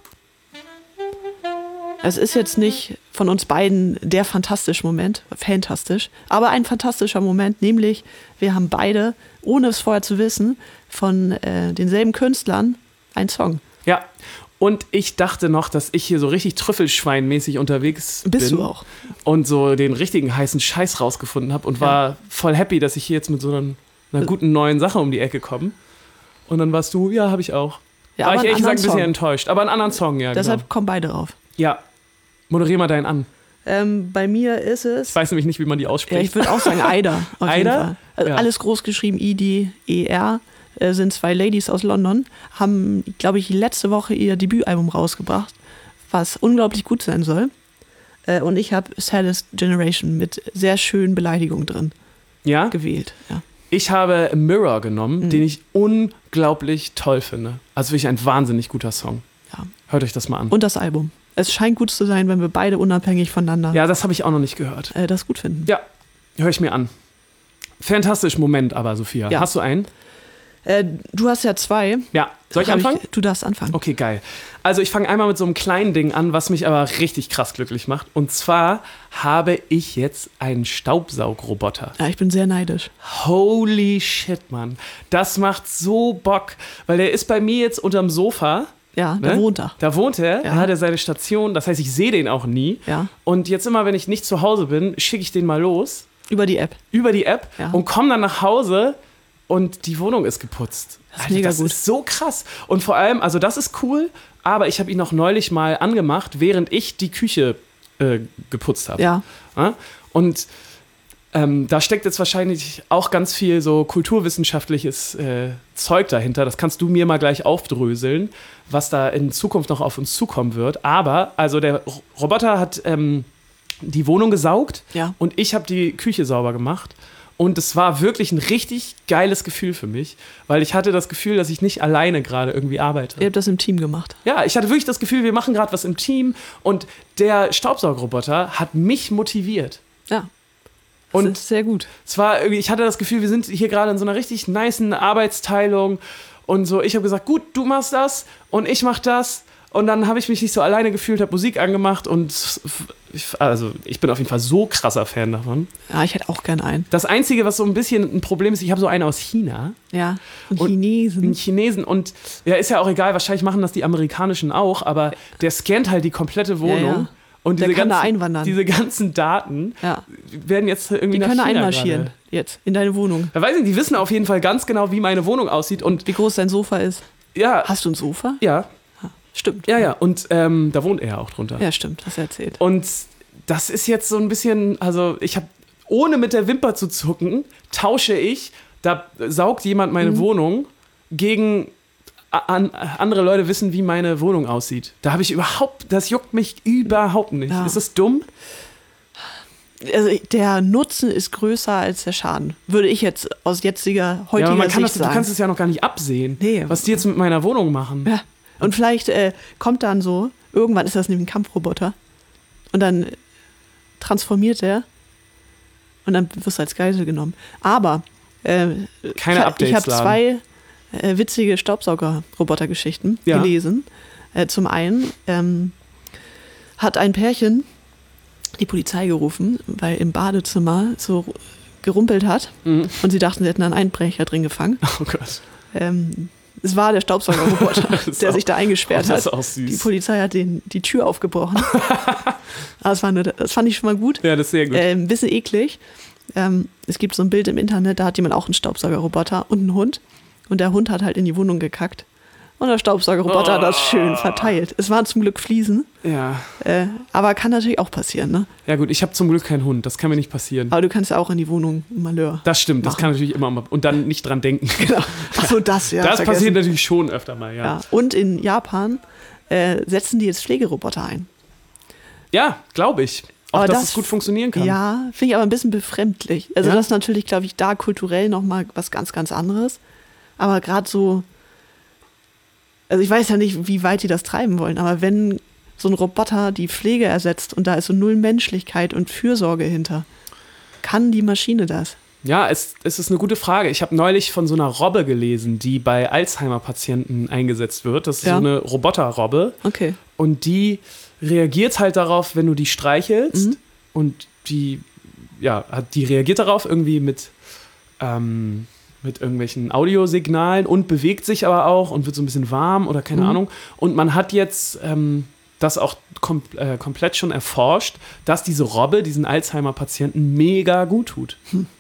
Es ist jetzt nicht von uns beiden der fantastische Moment, fantastisch, aber ein fantastischer Moment, nämlich wir haben beide, ohne es vorher zu wissen, von äh, denselben Künstlern einen Song. Ja, und ich dachte noch, dass ich hier so richtig Trüffelschweinmäßig unterwegs Bist bin. du auch. Und so den richtigen heißen Scheiß rausgefunden habe und war voll happy, dass ich hier jetzt mit so einem einer guten neuen Sache um die Ecke kommen. Und dann warst du, ja, habe ich auch. Ja, War aber ich ehrlich einen gesagt ein bisschen anderen enttäuscht. Aber einen anderen Song, ja. Deshalb Genau. kommen beide drauf. Ja. Moderier mal deinen an. Ähm, bei mir ist es. Ich weiß nämlich nicht, wie man die Ja, ausspricht. ich würde auch sagen Eider. Auf jeden Eider? Fall. Also Ja. Alles groß geschrieben, I D E R. Äh, sind zwei Ladies aus London. Haben, glaube ich, letzte Woche ihr Debütalbum rausgebracht, was unglaublich gut sein soll. Äh, und ich habe Saddest Generation mit sehr schönen Beleidigungen drin Ja? gewählt. Ja. Ich habe Mirror genommen, Mhm. den ich unglaublich toll finde. Also wirklich ein wahnsinnig guter Song. Ja. Hört euch das mal an. Und das Album. Es scheint gut zu sein, wenn wir beide unabhängig voneinander Ja, das habe ich auch noch nicht gehört. äh, das gut finden. Ja, höre ich mir an. Fantastisch Moment aber, Sophia. Ja. Hast du einen? Äh, du hast ja zwei. Ja. Soll ich Hab anfangen? du darfst anfangen. Okay, geil. Also ich fange einmal mit so einem kleinen Ding an, was mich aber richtig krass glücklich macht. Und zwar habe ich jetzt einen Staubsaugroboter. Ja, ich bin sehr neidisch. Holy shit, Mann. Das macht so Bock, weil der ist bei mir jetzt unterm Sofa. Ja, da Ne? wohnt er. Da wohnt er, Ja. da hat er seine Station, das heißt, ich sehe den auch nie. Ja. Und jetzt immer, wenn ich nicht zu Hause bin, schicke ich den mal los Über die App. über die App Ja. und komme dann nach Hause und die Wohnung ist geputzt. Das ist mega das gut. ist so krass. Und vor allem, also das ist cool, aber ich habe ihn auch neulich mal angemacht, während ich die Küche äh, geputzt habe. Ja. Ja? Und ähm, da steckt jetzt wahrscheinlich auch ganz viel so kulturwissenschaftliches äh, Zeug dahinter. Das kannst du mir mal gleich aufdröseln, was da in Zukunft noch auf uns zukommen wird. Aber, also der R- Roboter hat ähm, die Wohnung gesaugt Ja. und ich habe die Küche sauber gemacht. Und es war wirklich ein richtig geiles Gefühl für mich, weil ich hatte das Gefühl, dass ich nicht alleine gerade irgendwie arbeite. Ihr habt das im Team gemacht. Ja, ich hatte wirklich das Gefühl, wir machen gerade was im Team und der Staubsaugerroboter hat mich motiviert. Ja. Und das ist sehr gut. es war irgendwie, ich hatte das Gefühl, wir sind hier gerade in so einer richtig nicen Arbeitsteilung und so. Ich habe gesagt, gut, du machst das und ich mach das. Und dann habe ich mich nicht so alleine gefühlt, habe Musik angemacht und ich, also ich bin auf jeden Fall so krasser Fan davon. Ja, ich hätte auch gern einen. Das Einzige, was so ein bisschen ein Problem ist, ich habe so einen aus China. Ja. Und, Und- Chinesen. Einen Chinesen und ja, ist ja auch egal, wahrscheinlich machen das die amerikanischen auch, aber der scannt halt die komplette Wohnung. Ja, ja. Und Der diese kann da ganzen, einwandern. Diese ganzen Daten Ja. werden jetzt irgendwie Die nach können da China einmarschieren. gerade. Jetzt. In deine Wohnung. Da weiß ich, die wissen auf jeden Fall ganz genau, wie meine Wohnung aussieht und Wie groß dein Sofa ist. ja, Hast du ein Sofa? ja, Stimmt. ja, ja und ähm, da wohnt er ja auch drunter. Ja, stimmt. Hast du erzählt. Und das ist jetzt so ein bisschen, also ich habe, ohne mit der Wimper zu zucken, tausche ich, da saugt jemand meine Mhm. Wohnung gegen an, andere Leute wissen, wie meine Wohnung aussieht. Da habe ich überhaupt, das juckt mich überhaupt nicht. Ja. Ist das dumm? Also der Nutzen ist größer als der Schaden. Würde ich jetzt aus jetziger, heutiger Ja, aber man kann Sicht das, du sagen. kannst es ja noch gar nicht absehen, Nee. was die jetzt mit meiner Wohnung machen. Ja. Und vielleicht äh, kommt dann so, irgendwann ist das nämlich ein Kampfroboter. Und dann transformiert er und dann wirst du als Geisel genommen. Aber äh, Keine ich, Updates ich habe laden. zwei äh, witzige Staubsauger-Roboter-Geschichten Ja. gelesen. Äh, zum einen ähm, hat ein Pärchen die Polizei gerufen, weil im Badezimmer so gerumpelt hat Mhm. und sie dachten, sie hätten einen Einbrecher drin gefangen. Oh Gott. Ähm, es war der Staubsaugerroboter, Das ist der auch- sich da eingesperrt Oh, das ist hat. auch süß. Die Polizei hat den, die Tür aufgebrochen. Aber das, war eine, das fand ich schon mal gut. Ja, das ist sehr gut. Äh, ein bisschen eklig. Ähm, es gibt so ein Bild im Internet, da hat jemand auch einen Staubsaugerroboter und einen Hund. Und der Hund hat halt in die Wohnung gekackt. Und der Staubsaugerroboter hat das schön verteilt. Es waren zum Glück Fliesen, Ja. äh, aber kann natürlich auch passieren. Ne? Ja gut, ich habe zum Glück keinen Hund, das kann mir nicht passieren. Aber du kannst ja auch in die Wohnung ein Malheur. Das stimmt, das machen. kann natürlich immer mal. Und dann nicht dran denken. Genau. Achso, das, ja. das vergessen. passiert natürlich schon öfter mal, ja. Ja. Und in Japan äh, setzen die jetzt Pflegeroboter ein. Ja, glaube ich. Auch, Aber dass das- es gut funktionieren kann. Ja, finde ich aber ein bisschen befremdlich. Also Ja? das ist natürlich, glaube ich, da kulturell nochmal was ganz, ganz anderes. Aber gerade so, also ich weiß ja nicht, wie weit die das treiben wollen, aber wenn so ein Roboter die Pflege ersetzt und da ist so null Menschlichkeit und Fürsorge hinter, kann die Maschine das? Ja, es, es ist eine gute Frage. Ich habe neulich von so einer Robbe gelesen, die bei Alzheimer-Patienten eingesetzt wird. Das ist Ja. so eine Roboterrobbe. Okay. Und die reagiert halt darauf, wenn du die streichelst. Mhm. Und die, ja, hat- die reagiert darauf irgendwie mit, ähm, mit irgendwelchen Audiosignalen und bewegt sich aber auch und wird so ein bisschen warm oder keine Mhm. Ahnung. Und man hat jetzt ähm, das auch kom äh, komplett schon erforscht, dass diese Robbe diesen Alzheimer-Patienten mega gut tut.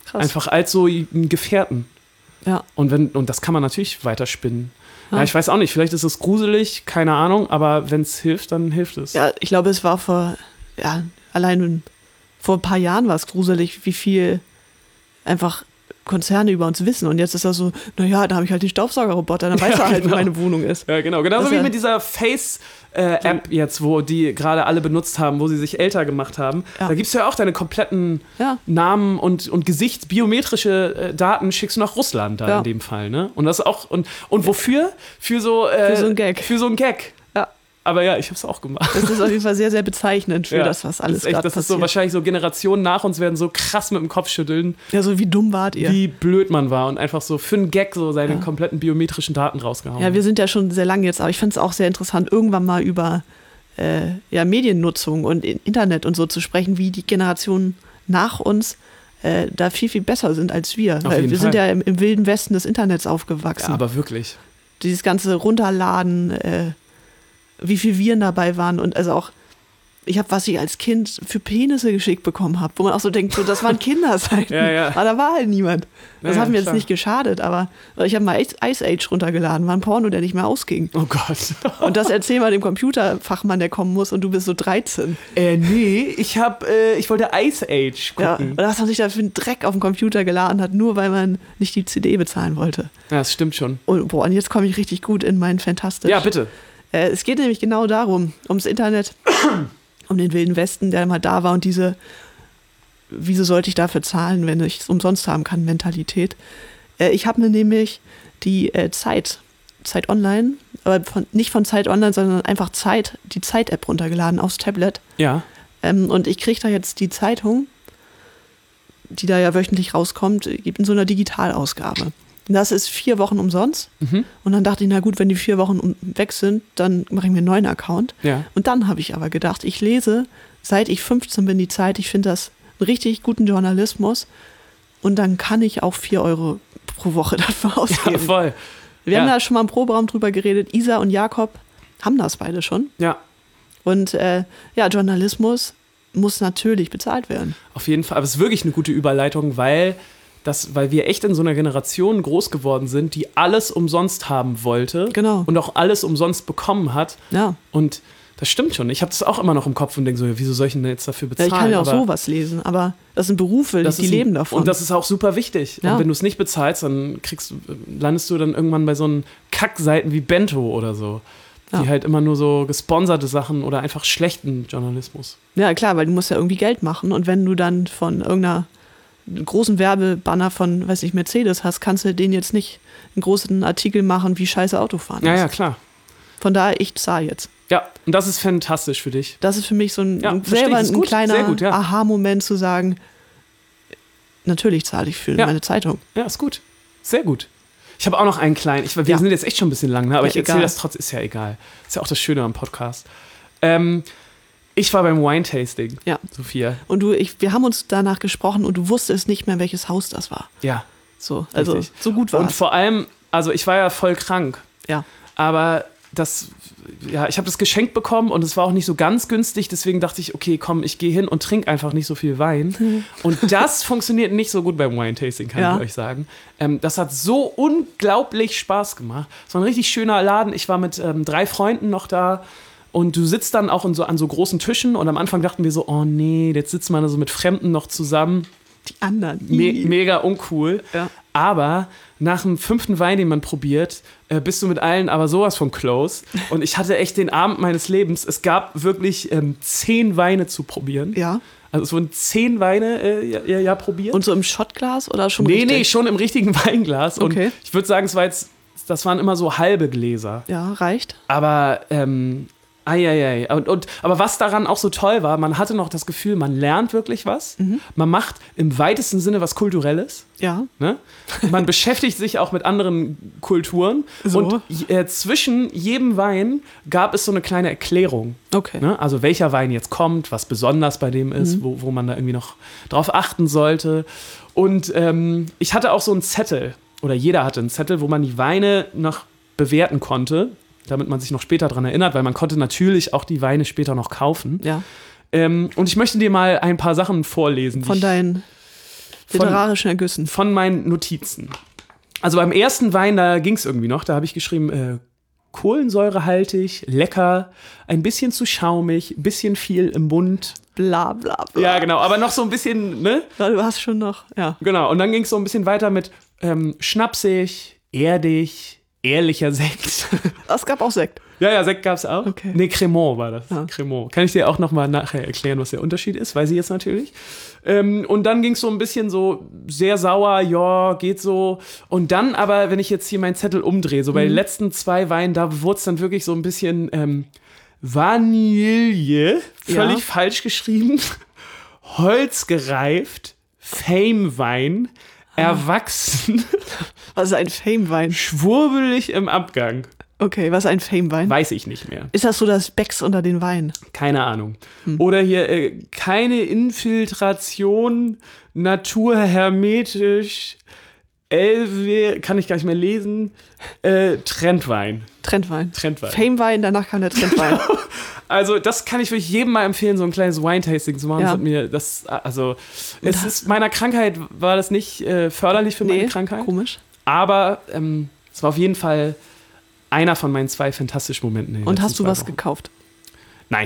Krass. Einfach als so ein Gefährten. Ja. Und, wenn, und das kann man natürlich weiterspinnen. Ja. Ja. ja, ich weiß auch nicht, vielleicht ist es gruselig, keine Ahnung, aber wenn es hilft, dann hilft es. Ja, ich glaube, es war vor, ja, allein vor ein paar Jahren war es gruselig, wie viel einfach Konzerne über uns wissen. Und jetzt ist das so, naja, da habe ich halt den Staubsaugerroboter, dann weiß Ja, er halt, genau. wo meine Wohnung ist. Ja, genau. Genauso Das wie ja- mit dieser Face-App jetzt, wo die gerade alle benutzt haben, wo sie sich älter gemacht haben. Ja. Da gibst du ja auch deine kompletten Ja. Namen und, und gesichtsbiometrische äh, Daten schickst du nach Russland da Ja. in dem Fall, ne? Und das auch, und, und wofür? Für so, äh, Für so einen Gag. Für so einen Gag. Ja. Aber ja, ich hab's auch gemacht. Das ist auf jeden Fall sehr, sehr bezeichnend für Ja, das, was alles das ist, echt, gerade das ist so passiert. wahrscheinlich so Generationen nach uns werden so krass mit dem Kopf schütteln, Ja, so wie dumm wart ihr. wie blöd man war und einfach so für einen Gag so seine Ja. kompletten biometrischen Daten rausgehauen. Ja, wir sind ja schon sehr lange jetzt, aber ich finde es auch sehr interessant, irgendwann mal über äh, ja, Mediennutzung und in- Internet und so zu sprechen, wie die Generationen nach uns äh, da viel, viel besser sind als wir. Auf Weil jeden wir Fall. sind ja im, im wilden Westen des Internets ja, aufgewachsen. aber wirklich. Dieses ganze Runterladen, äh, wie viel Viren dabei waren und also auch, ich habe, was ich als Kind für Penisse geschickt bekommen habe, wo man auch so denkt, so, das waren Kinderseiten. Ja, ja. Aber da war halt niemand. Das Ja, hat mir ja, jetzt klar. nicht geschadet, aber ich habe mal Ice Age runtergeladen, war ein Porno, der nicht mehr ausging. Oh Gott. Und das erzähl mal dem Computerfachmann, der kommen muss und du bist so dreizehn. Äh, nee, ich hab, äh, ich wollte Ice Age Ja, gucken. und was man sich da für einen Dreck auf dem Computer geladen hat, nur weil man nicht die C D bezahlen wollte. Ja, das stimmt schon. Und boah, und jetzt komme ich richtig gut in meinen Fantastisch. Ja, bitte. Äh, es geht nämlich genau darum, ums Internet, um den Wilden Westen, der mal da war und diese, wieso sollte ich dafür zahlen, wenn ich es umsonst haben kann, Mentalität. Äh, ich habe mir nämlich die äh, Zeit, Zeit Online, aber von, nicht von Zeit Online, sondern einfach Zeit, die Zeit-App runtergeladen aufs Tablet. Ja. Ähm, und ich kriege da jetzt die Zeitung, die da ja wöchentlich rauskommt, gibt in so einer Digitalausgabe. Und das ist vier Wochen umsonst. Mhm. Und dann dachte ich, na gut, wenn die vier Wochen um- weg sind, dann mache ich mir einen neuen Account. Ja. Und dann habe ich aber gedacht, ich lese, seit ich fünfzehn bin, die Zeit. Ich finde das einen richtig guten Journalismus. Und dann kann ich auch vier Euro pro Woche dafür Ja, ausgeben. voll. Wir ja. haben da schon mal im Proberaum drüber geredet. Isa und Jakob haben das beide schon. Ja, Und äh, ja, Journalismus muss natürlich bezahlt werden. auf jeden Fall. Aber es ist wirklich eine gute Überleitung, weil, das, weil wir echt in so einer Generation groß geworden sind, die alles umsonst haben wollte. Genau. Und auch alles umsonst bekommen hat. Ja, Und das stimmt schon. Ich habe das auch immer noch im Kopf und denke so, ja, wieso soll ich denn jetzt dafür ja bezahlen? ich kann ja auch Aber sowas lesen, aber das sind Berufe, das die ist ein- leben davon. Und das ist auch super wichtig. Ja. Und wenn du es nicht bezahlst, dann kriegst, du- landest du dann irgendwann bei so einen Kackseiten wie Bento oder so. Die Ja. halt immer nur so gesponserte Sachen oder einfach schlechten Journalismus. Ja, klar, weil du musst ja irgendwie Geld machen und wenn du dann von irgendeiner großen Werbebanner von, weiß nicht, Mercedes hast, kannst du den jetzt nicht einen großen Artikel machen, wie scheiße Autofahren Ja, ist. ja, klar. Von daher, ich zahle jetzt. Ja, und das ist fantastisch für dich. Das ist für mich so ein, Ja, ein verstehe selber ich, ist ein gut, kleiner sehr gut, ja. Aha-Moment zu sagen, natürlich zahle ich für Ja. meine Zeitung. Ja, ist gut. Sehr gut. Ich habe auch noch einen kleinen. Ich, wir Ja. sind jetzt echt schon ein bisschen lang, ne? aber Ja, ich erzähle egal. das trotzdem. Ist ja egal. Ist ja auch das Schöne am Podcast. Ähm, ich war beim Wine-Tasting, Ja. Sophia. Und du, ich, wir haben uns danach gesprochen und du wusstest nicht mehr, welches Haus das war. Ja. So, also Richtig. so gut war Und es. vor allem, also ich war ja voll krank, Ja. aber das, ja, ich habe das geschenkt bekommen und es war auch nicht so ganz günstig, deswegen dachte ich, okay, komm, ich gehe hin und trinke einfach nicht so viel Wein. Und das funktioniert nicht so gut beim Wine-Tasting, kann Ja. ich euch sagen. Ähm, das hat so unglaublich Spaß gemacht. Es war ein richtig schöner Laden. Ich war mit ähm, drei Freunden noch da. Und du sitzt dann auch in so, an so großen Tischen und am Anfang dachten wir so, oh nee, jetzt sitzt man so mit Fremden noch zusammen. Die anderen. Me mega uncool. Ja. Aber nach dem fünften Wein, den man probiert, äh, bist du mit allen aber sowas von close. Und ich hatte echt den Abend meines Lebens. Es gab wirklich ähm, zehn Weine zu probieren. Ja. Also es wurden zehn Weine äh, ja, ja, ja probiert. Und so im Shotglas oder schon nee, richtig? nee, schon im richtigen Weinglas. Und Okay. ich würde sagen, es war jetzt, das waren immer so halbe Gläser. Ja, reicht. Aber, ähm, eieiei. Und, und, aber was daran auch so toll war, man hatte noch das Gefühl, man lernt wirklich was. Mhm. Man macht im weitesten Sinne was Kulturelles. Ja. Ne? Man beschäftigt sich auch mit anderen Kulturen. So. Und äh, zwischen jedem Wein gab es so eine kleine Erklärung. Okay. Ne? Also welcher Wein jetzt kommt, was besonders bei dem ist, Mhm. wo, wo man da irgendwie noch drauf achten sollte. Und ähm, ich hatte auch so einen Zettel, oder jeder hatte einen Zettel, wo man die Weine noch bewerten konnte, damit man sich noch später daran erinnert, weil man konnte natürlich auch die Weine später noch kaufen. Ja. Ähm, und ich möchte dir mal ein paar Sachen vorlesen. die Von ich, deinen Literarischen Ergüssen. Von meinen Notizen. Also beim ersten Wein, da ging es irgendwie noch. Da habe ich geschrieben, äh, kohlensäurehaltig, lecker, ein bisschen zu schaumig, ein bisschen viel im Mund. Bla bla bla. Ja, genau, aber noch so ein bisschen, ne? Du hast schon noch, ja. Genau, und dann ging es so ein bisschen weiter mit ähm, schnapsig, erdig, ehrlicher Sekt. Es gab auch Sekt. Ja, ja, Sekt gab es auch. Okay. Nee, Cremant war das. Ja. Cremant. Kann ich dir auch noch mal nachher erklären, was der Unterschied ist, weiß ich jetzt natürlich. Ähm, und dann ging es so ein bisschen so sehr sauer, ja, geht so. Und dann aber, wenn ich jetzt hier meinen Zettel umdrehe, so bei den letzten zwei Weinen, da wurde es dann wirklich so ein bisschen ähm, Vanille, völlig Ja. falsch geschrieben, holzgereift, Fame-Wein, erwachsen, Was ist ein Fame-Wein? schwurbelig im Abgang. Okay, was ist ein Fame-Wein? Weiß ich nicht mehr. Ist das so das Becks unter den Weinen? Keine Ahnung. Oder hier äh, keine Infiltration, naturhermetisch, Elve, kann ich gar nicht mehr lesen, äh, Trendwein. Trendwein. Trendwein. Fame-Wein, danach kam der Trendwein. Also das kann ich wirklich jedem mal empfehlen, so ein kleines Wine-Tasting zu machen. Ja. Das hat mir das, also es ist meiner Krankheit war das nicht äh, förderlich für meine Nee, Krankheit, komisch. aber ähm, es war auf jeden Fall einer von meinen zwei fantastischen Momenten. in den Und letzten hast du zwei was Wochen. gekauft? Nein.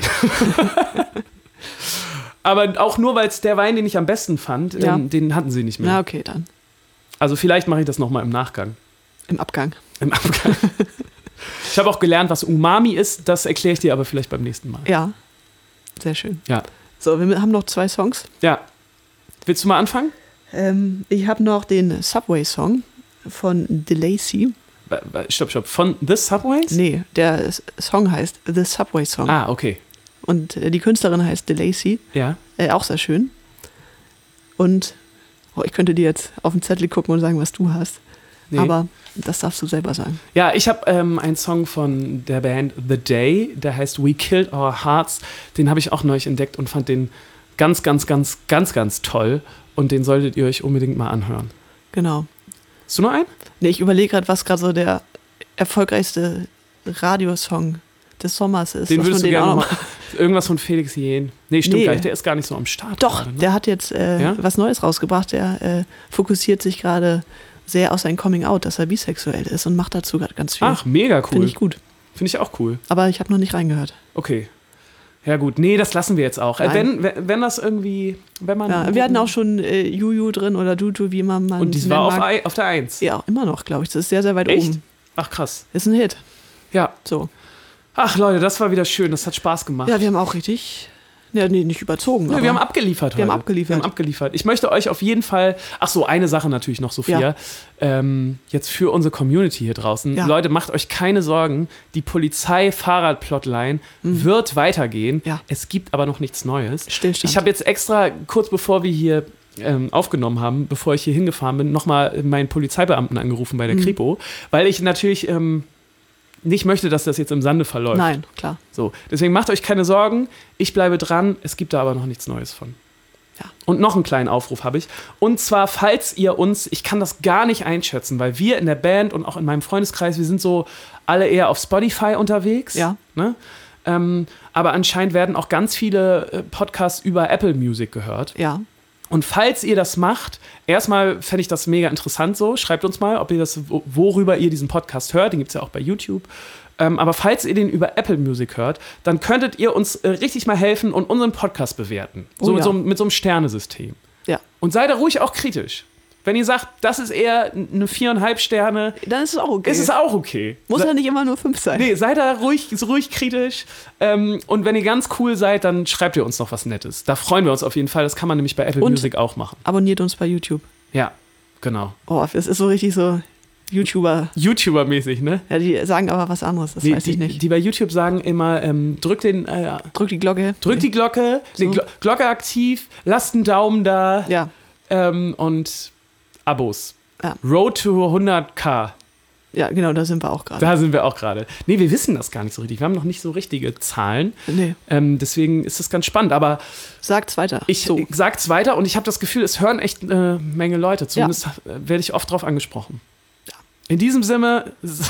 Aber auch nur, weil es der Wein, den ich am besten fand, Ja. ähm, den hatten sie nicht mehr. Na, okay, dann. Also vielleicht mache ich das nochmal im Nachgang. Im Abgang. Im Abgang. Ich habe auch gelernt, was Umami ist. Das erkläre ich dir aber vielleicht beim nächsten Mal. Ja. Sehr schön. Ja. So, wir haben noch zwei Songs. Ja. Willst du mal anfangen? Ähm, ich habe noch den Subway-Song von DeLacy. Wa- wa- Stopp, stopp. Von The Subways? Nee, der S- Song heißt The Subway Song. Ah, okay. Und äh, die Künstlerin heißt DeLacy. Ja. Äh, auch sehr schön. Und oh, ich könnte dir jetzt auf den Zettel gucken und sagen, was du hast. Nee. Aber das darfst du selber sagen. Ja, ich habe ähm, einen Song von der Band The Day, der heißt We Killed Our Hearts. Den habe ich auch neulich entdeckt und fand den ganz, ganz, ganz, ganz, ganz toll. Und den solltet ihr euch unbedingt mal anhören. Genau. Hast du noch einen? Nee, ich überlege gerade, was gerade so der erfolgreichste Radiosong des Sommers ist. Den was würdest man du gerne auch noch mal. Irgendwas von Felix Jähn. Nee, stimmt Nee. gar nicht. Der ist gar nicht so am Start. Doch, gerade, ne? der hat jetzt äh, Ja? was Neues rausgebracht. Der äh, fokussiert sich gerade sehr auf sein Coming-out, dass er bisexuell ist und macht dazu gerade ganz viel. Ach, mega cool. Finde ich gut. Finde ich auch cool. Aber ich habe noch nicht reingehört. Okay. Ja gut, nee, das lassen wir jetzt auch. Äh, Nein. wenn, wenn, wenn das irgendwie, wenn man... Ja, wir hatten auch schon äh, Juju drin oder Dutu, wie man man Und die es war nennen auf, mag. Ei- auf der Eins. Ja, immer noch, glaube ich. Das ist sehr, sehr weit Echt? oben. Ach krass. Ist ein Hit. Ja. So. Ach Leute, das war wieder schön. Das hat Spaß gemacht. Ja, wir haben auch richtig. Ja, nee, nicht überzogen. Ja, aber wir haben abgeliefert heute. Wir haben abgeliefert. Wir haben abgeliefert. Ich möchte euch auf jeden Fall, ach so, eine Sache natürlich noch, Sophia, Ja. ähm, jetzt für unsere Community hier draußen. Ja. Leute, macht euch keine Sorgen, die Polizei-Fahrrad-Plotline wird weitergehen. Ja. Es gibt aber noch nichts Neues. Stillstand. Ich habe jetzt extra, kurz bevor wir hier ähm, aufgenommen haben, bevor ich hier hingefahren bin, nochmal meinen Polizeibeamten angerufen bei der Kripo, weil ich natürlich ähm, nicht möchte, dass das jetzt im Sande verläuft. Nein, klar. So, deswegen macht euch keine Sorgen. Ich bleibe dran. Es gibt da aber noch nichts Neues von. Ja. Und noch einen kleinen Aufruf habe ich. Und zwar, falls ihr uns, ich kann das gar nicht einschätzen, weil wir in der Band und auch in meinem Freundeskreis, wir sind so alle eher auf Spotify unterwegs. Ja. Ne? Ähm, aber anscheinend werden auch ganz viele äh, Podcasts über Apple Music gehört. Ja. Und falls ihr das macht, erstmal fände ich das mega interessant so. Schreibt uns mal, ob ihr das, wo- worüber ihr diesen Podcast hört. Den gibt es ja auch bei YouTube. Ähm, aber falls ihr den über Apple Music hört, dann könntet ihr uns äh, richtig mal helfen und unseren Podcast bewerten. Oh so, mit ja. so mit so einem Sternesystem. Ja. Und seid da ruhig auch kritisch. Wenn ihr sagt, das ist eher eine viereinhalb Sterne, Dann ist es auch okay. ist es auch okay. Muss Se- ja nicht immer nur fünf sein. Nee, seid da ruhig, so ruhig kritisch. Ähm, und wenn ihr ganz cool seid, dann schreibt ihr uns noch was Nettes. Da freuen wir uns auf jeden Fall. Das kann man nämlich bei Apple Und- Music auch machen. Abonniert uns bei YouTube. Ja, genau. Oh, das ist so richtig so YouTuber. YouTuber-mäßig, ne? Ja, die sagen aber was anderes, das Die, weiß ich die, nicht. die bei YouTube sagen immer, ähm, drück den, äh, Drück die Glocke. drück die Glocke, So. die Glo Glocke aktiv, lasst einen Daumen da Ja. ähm, und Abos. Ja. Road to hunderttausend. Ja, genau, da sind wir auch gerade. Da sind wir auch gerade. Nee, wir wissen das gar nicht so richtig. Wir haben noch nicht so richtige Zahlen. Nee, Ähm, deswegen ist das ganz spannend. Aber sagt's weiter. ich, so. ich sag's weiter und ich habe das Gefühl, es hören echt eine Menge Leute. Zumindest äh, werde ich oft drauf angesprochen. In diesem Sinne,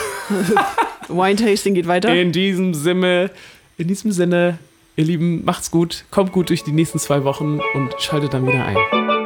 Wine-Tasting geht weiter. in diesem Sinne, in diesem Sinne, ihr Lieben, macht's gut, kommt gut durch die nächsten zwei Wochen und schaltet dann wieder ein.